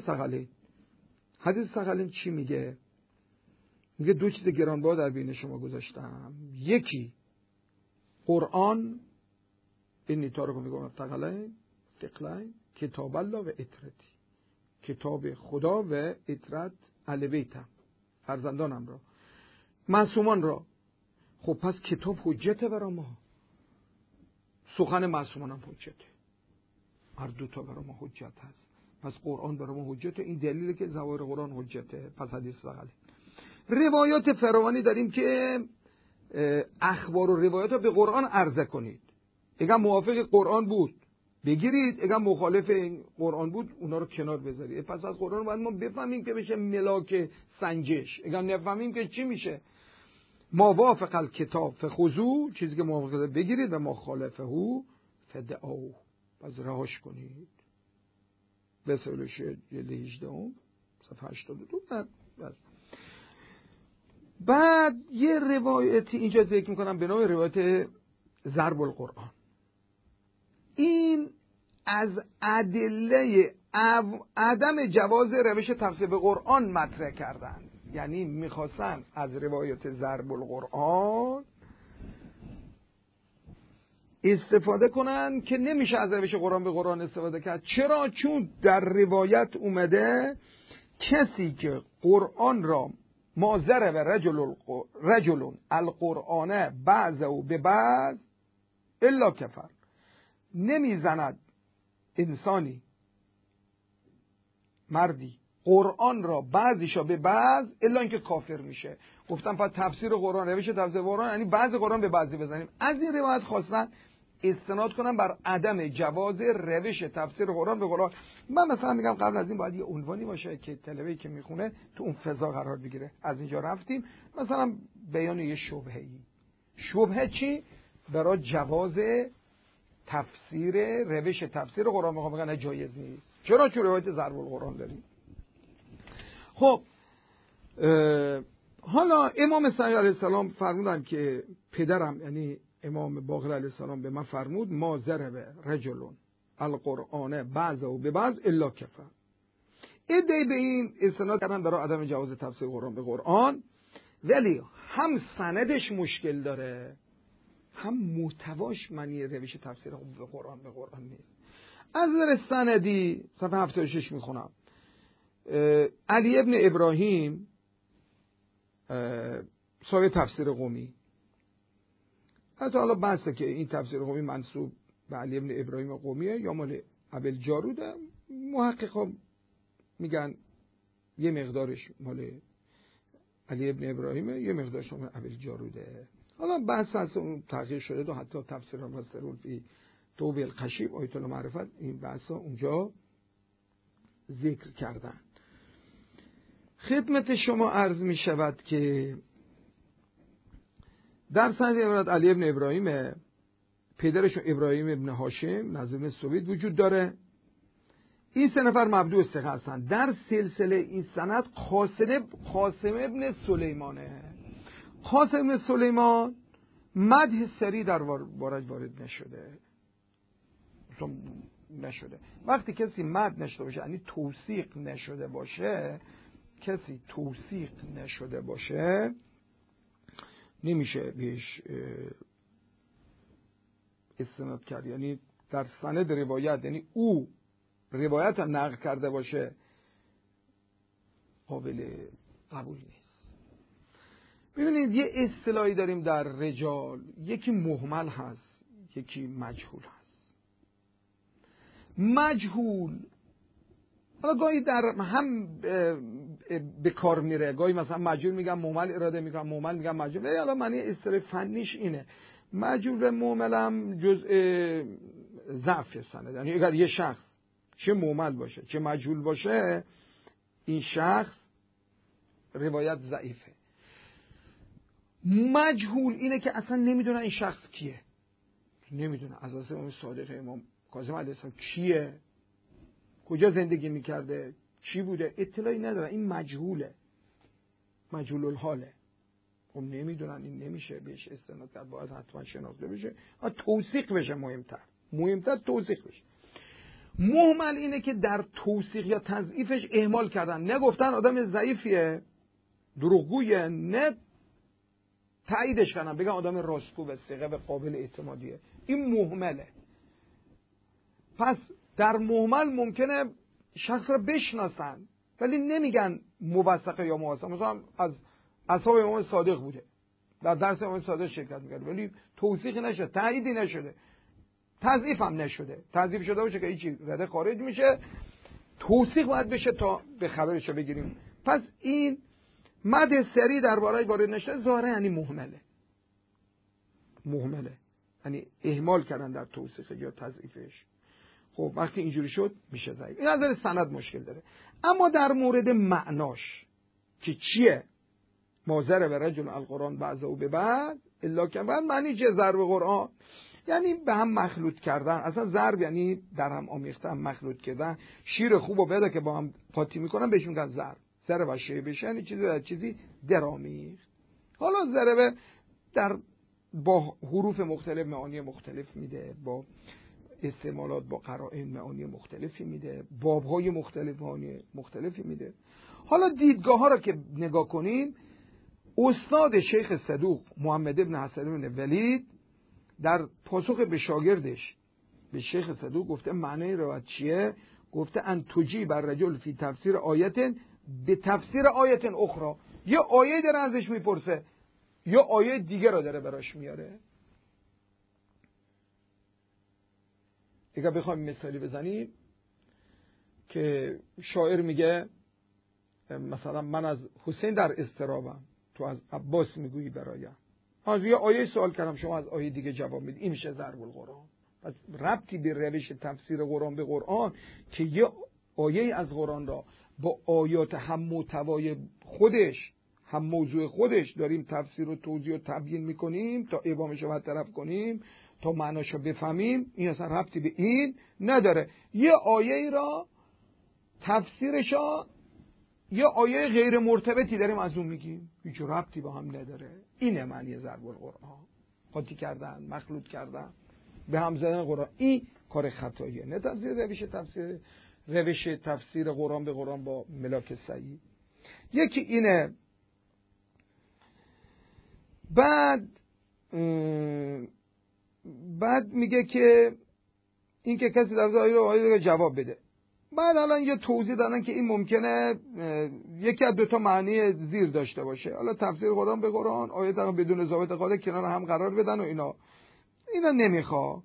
حدیث ثقلین چی میگه؟ میگه دو چیز گرانبها در بین شما گذاشتم، یکی قرآن، این نیتا رو میگم ثقلین کتاب الله و اطرتی، کتاب خدا و اطرت اهل بیتم، فرزندانم را، معصومان را. خب پس کتاب حجته برای ما، سخن معصومان هم حجته، هر دوتا برای ما حجت هست. پس قرآن برای ما حجته، این دلیله که ظواهر قرآن حجته. پس حدیث ثقلین. روایات فراوانی داریم که اخبار و روایات رو به قرآن عرضه کنید. اگر موافق قرآن بود بگیرید، اگر مخالف این قرآن بود اونا رو کنار بذارید. پس از قرآن باید ما بفهمیم که بشه ملاک سنجش. اگر نفهمیم که چی میشه؟ ما وافق الکتاب فخذوه، چیزی که موافقه بگیرید، و ما خالفه فدعوه، پس رهاش کنید. بسیارش جلد 18 صفحه 82. بعد یه روایتی اینجا ذکر میکنم به نام روایت ضرب القرآن. این از ادله عدم جواز روش تفسیر قرآن مطرح کردن. یعنی میخواستن از روایت ضرب القرآن استفاده کنن که نمیشه از روش قرآن به قرآن استفاده کرد. چرا؟ چون در روایت اومده کسی که قرآن را ما ضرب رجل القرآن بعضه به بعض الا کفر، نمیزند انسانی، مردی، قرآن را بعضیشا به بعض الا اینکه کافر میشه. گفتم پس تفسیر قرآن، روش تفسیر قرآن یعنی بعض قرآن به بعضی بزنیم. از این روایت خواستن استناد کنم بر عدم جواز روش تفسیر قرآن به قرآن. من مثلا میگم قبل از این باید یه عنوانی باشه که طلبه‌ای که میخونه تو اون فضا قرار بگیره. از اینجا رفتیم مثلا بیان یه شبهه‌ای. شبهه چی؟ برای جواز تفسیر روش تفسیر قرآن میخوام بگن جایز نیست. چرا؟ چون روایت ضرب القرآن داریم. خب حالا امام صادق علیه السلام فرمودن که پدرم یعنی امام باقر علیه السلام به من فرمود ما ضرب رجل القرآن بعضه به بعض الا کفر. ایده به این استناد کردن برای عدم جواز تفسیر قرآن به قرآن، ولی هم سندش مشکل داره هم محتواش معنی روش تفسیر به قرآن نیست. از نظر سندی صفحه 76 میخونم. علی ابن ابراهیم صاحب تفسیر قمی، حتی حالا بحثه که این تفسیر قمی منسوب به علی ابن ابراهیم قمیه یا مال ابوالجاروده. محققا میگن یه مقدارش مال علی ابن ابراهیمه، یه مقدارش مال ابوالجاروده. حالا بحث از اون تغییر شده و حتی تفسیر مفسرون فی توبه القشیب آیت المعرفت این بحثا اونجا ذکر کردن. خدمت شما عرض می شود که در سند عبارت علی ابن ابراهیم، پدرش ابراهیم ابن هاشم نظر ابن سوید وجود داره. این سه نفر مبدوع ثقه هستند. در سلسله این سند قاسم ابن سلیمانه. قاسم ابن سلیمان مدح سری در بارش وارد نشده. وقتی کسی مدح نشده باشه یعنی توثیق نشده باشه، نمیشه بهش استناد کرد. یعنی در سند روایت، یعنی او روایت هم نقل کرده باشه، قابل قبول نیست. ببینید یه اصطلاحی داریم در رجال، یکی مهمل هست، یکی مجهول هست. مجهول حالا گاهی در هم به کار میره، گاهی مثلا مجهول میگم مهمل اراده میکنم، مهمل میگم مجهول. حالا معنی اصطلاح فنیش اینه. مجهول و مهمل هم جزء ضعف سند. یعنی اگر یه شخص چه مهمل باشه چه مجهول باشه، این شخص روایت ضعیفه. مجهول اینه که اصلا نمیدونه این شخص کیه، نمیدونه از اصلا امام صادق امام کاظم علیه السلام کیه، کجا زندگی میکرده، چی بوده، اطلاعی نداره. این مجهوله، مجهول الحاله. خب نمیدونن، این نمیشه بهش استناد کرد، باید حتما شناخته بشه و توثیق بشه. مهمتر توثیق بشه. مهمل اینه که در توثیق یا تضعیفش اهمال کردن، نگفتن آدم ضعیفیه، دروغگویه، نه تاییدش کردن بگن آدم راستگو و ثقه و قابل اعتمادیه. این مهمله. پس در مهمل ممکنه شخص را بشناسن ولی نمیگن موثقه یا موثق. مثلا از اصحاب امام صادق بوده، در درس امام صادق شرکت میکرده ولی توثیقی نشده، تاییدی نشده، تضعیف هم نشده. تضعیف شده باشه که هیچی، رده خارج میشه. توثیق باید بشه تا به خبرشو بگیریم. پس این مد سری درباره وارد نشده ظاهره یعنی مهمله، یعنی اهمال کردن در توثیق یا تضعیفش. خب وقتی اینجوری شد میشه ضعیف. این از نظر سند مشکل داره. اما در مورد معناش که چیه ما ضرب رجل القرآن بعضه به بعض الا که بعد معنی چه ضرب قرآن؟ یعنی به هم مخلوط کردن. اصلا ضرب یعنی در هم آمیختن، مخلوط کردن. شیر خوب و بده که با هم قاطی میکنن بهشون میگن ضرب. ضرب و شیء بشه یعنی چیزی درامیخت. حالا ضرب در با حروف مختلف معانی مختلف میده، با استعمالات با قرائن معانی مختلفی میده، بابهای مختلف معانی مختلفی میده. حالا دیدگاه ها را که نگاه کنیم، استاد شیخ صدوق محمد ابن حسن بن ولید در پاسخ به شاگردش به شیخ صدوق گفته معنی روایت چیه؟ گفته ان تجیب الرجل فی تفسیر آیت به تفسیر آیت اخرى. یه آیه داره ازش میپرسه یا آیه دیگه را داره براش میاره. اگه بخوایم مثالی بزنیم که شاعر میگه مثلا من از حسین در اضطرابم، تو از عباس میگویی برایم. از یه آیه سوال کردم شما از آیه دیگه جواب میدید، این میشه ضرب القرآن. پس ربطی به روش تفسیر قرآن به قرآن که یه آیه از قرآن را با آیات هم محتوای خودش هم موضوع خودش داریم تفسیر و توضیح و تبیین میکنیم تا ابهامش رو برطرف کنیم، تا معناش رو بفهمیم، این اصلا ربطی به این نداره. یه آیه را تفسیرش یا آیه غیر مرتبطی داریم از اون میگیم، هیچ ربطی با هم نداره. اینه معنی ضرب القرآن. قاطی کردن، مخلوط کردن، به هم زدن قرآن. این کار خطاییه. نه روش تفسیر قرآن به قرآن با ملاک صحیح. یکی اینه. بعد میگه که این که کسی در آیه جواب بده. بعد الان یه توضیح دادن که این ممکنه یکی از دو تا معنی زیر داشته باشه. حالا تفسیر قرآن به قرآن، آیه بدون ضابط قاعده کنار هم قرار بدن و اینا نمیخواد.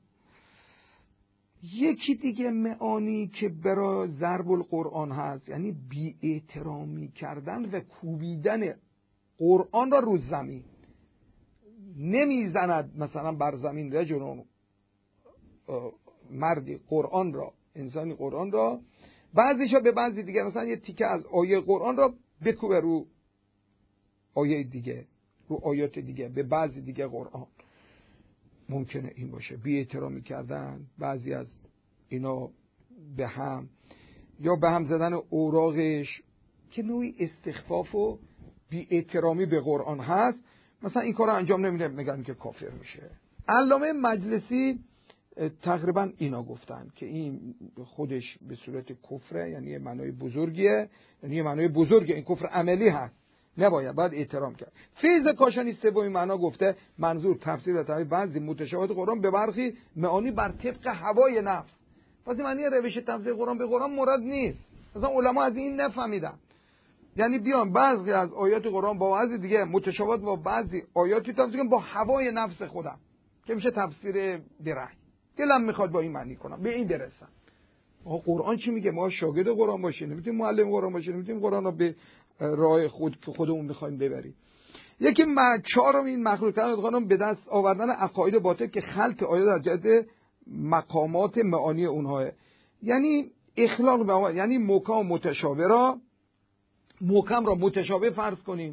یکی دیگه معانی که برای ضرب القرآن هست، یعنی بی احترامی کردن و کوبیدن قرآن را رو زمین. نمیزند مثلا بر زمین رجل مردی قرآن را، انسانی قرآن را، بعضیشا به بعضی دیگه مثلا یه تیکه از آیه قرآن را بکوبه رو آیه دیگه، رو آیات دیگه، به بعضی دیگه قرآن. ممکنه این باشه بی احترامی کردن بعضی از اینا به هم، یا به هم زدن اوراقش که نوعی استخفاف و بی احترامی به قرآن هست. مثلا این کار رو انجام نمیده، میگن که کافر میشه. علامه مجلسی تقریبا اینا گفتن که این خودش به صورت کفره، یعنی معنای بزرگیه، یعنی معنای بزرگه، این کفر عملی هست، نباید، باید احترام کرد. فیض کاشانی سومین معنا گفته منظور تفسیر و تعبیر بعضی متشابهات قرآن به برخی معانی بر طبق هوای نفس. پس معنی روش تفسیر قرآن به قرآن مراد نیست. مثلا علما از این نفهمیدن، یعنی بیان بعضی از آیات قرآن با بعضی دیگه متشابهات با بعضی آیاتی تفسیر کنن با هوای نفس خودم، که میشه تفسیر برای دلم میخواد با این معنی کنم، به این برسم. قرآن چی میگه؟ ما شاگرد قرآن باشیم، نمیتونیم معلم قرآن باشیم، نمیتونیم قرآن رو به راه خودمون میخوایم ببریم. یکی چهارمین مخلوط کردن قرآن به دست آوردن عقاید باطل که خلط آیات از جهت مقامات معانی اونها، یعنی اخلاق، یعنی محکم متشابه را محکم را متشابه فرض کنیم،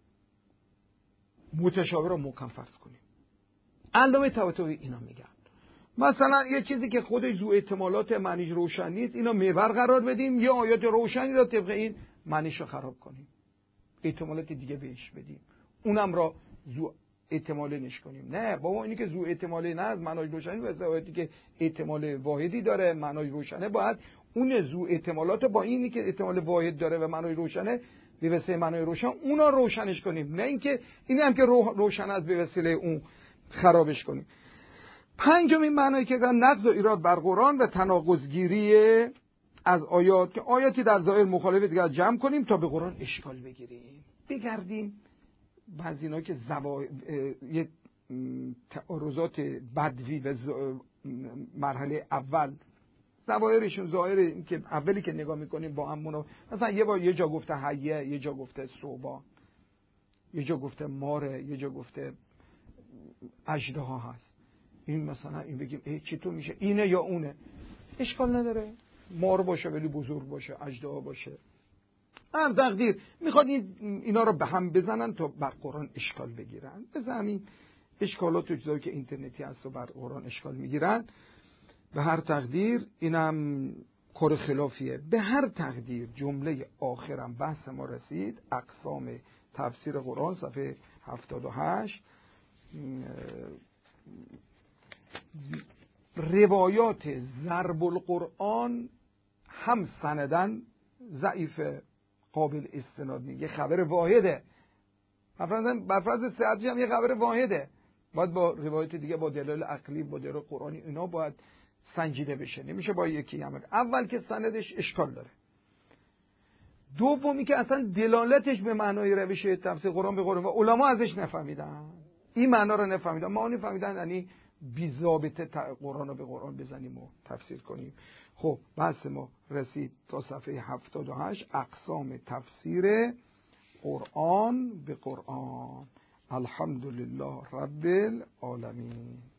متشابه را محکم فرض کنیم. علامه طباطبایی اینا میگن مثلا یه چیزی که خودش ذو احتمالات معنیش روشن نیست، اینا محور قرار بدیم، یا آیات روشنی را طبق این معنیش رو خراب کنیم، احتمالات دیگه بهش بدیم، اونم را ذو احتماله نش کنیم. نه بابا، اینی که ذو احتماله نه از معنای روشنی، واسه آیاتی که احتمال واحدی داره معنای روشنه، باید اون ذو احتمالات با اینی که احتمال واحد داره و معنای روشنه به وسیله معنای روشن اونا روشنش کنیم، نه اینکه اینی هم که روشن از به وسیله اون خرابش کنیم. پنجمین معنایی که نقض و ایراد بر قرآن و تناقض‌گیری از آیات، که آیاتی در ظاهر مخالف دیگر جمع کنیم تا به قرآن اشکال بگیریم، بگردیم بعضی اینا که یه تعارضات بدوی و مرحله اول ظواهرشون، ظاهر این که اولی که نگاه میکنیم با همونو، مثلا یه جا گفته حیه، یه جا گفته ثعبان، یه جا گفته ماره، یه جا گفته اژدها هست. این مثلا این بگیم چطور میشه اینه یا اونه؟ اشکال نداره، مار باشه ولی بزرگ باشه، اژدها باشه، هر تقدیر. میخواد اینا رو به هم بزنن تا بر قرآن اشکال بگیرن. به همین اشکالات و چیزایی که اینترنتی هست و بر قرآن اشکال میگیرن. به هر تقدیر اینم کار خلافیه. به هر تقدیر جمله آخرم بحث ما رسید، اقسام تفسیر قرآن، صفحه 78. روایات ضرب القرآن هم سندن ضعیف، قابل استناد نیست، یه خبر واحده، بر فرض صحتش هم یه خبر واحده، باید با روایت دیگه، با دلایل عقلی، با دلایل قرآنی اینا باید سنجیده بشه، نمیشه با یکی هم. اول که سندش اشکال داره، دومی که اصلا دلالتش به معنای روش تفسیر قرآن به قرآن و علما ازش نفهمیدن، این معنا رو نفهمیدن، ما نفهمیدن، یعنی بی ضابطه قرآن رو به قرآن بزنیم و تفسیر کنیم. خب بحث ما رسید تا صفحه 78 اقسام تفسیر قرآن به قرآن. الحمدلله رب العالمین.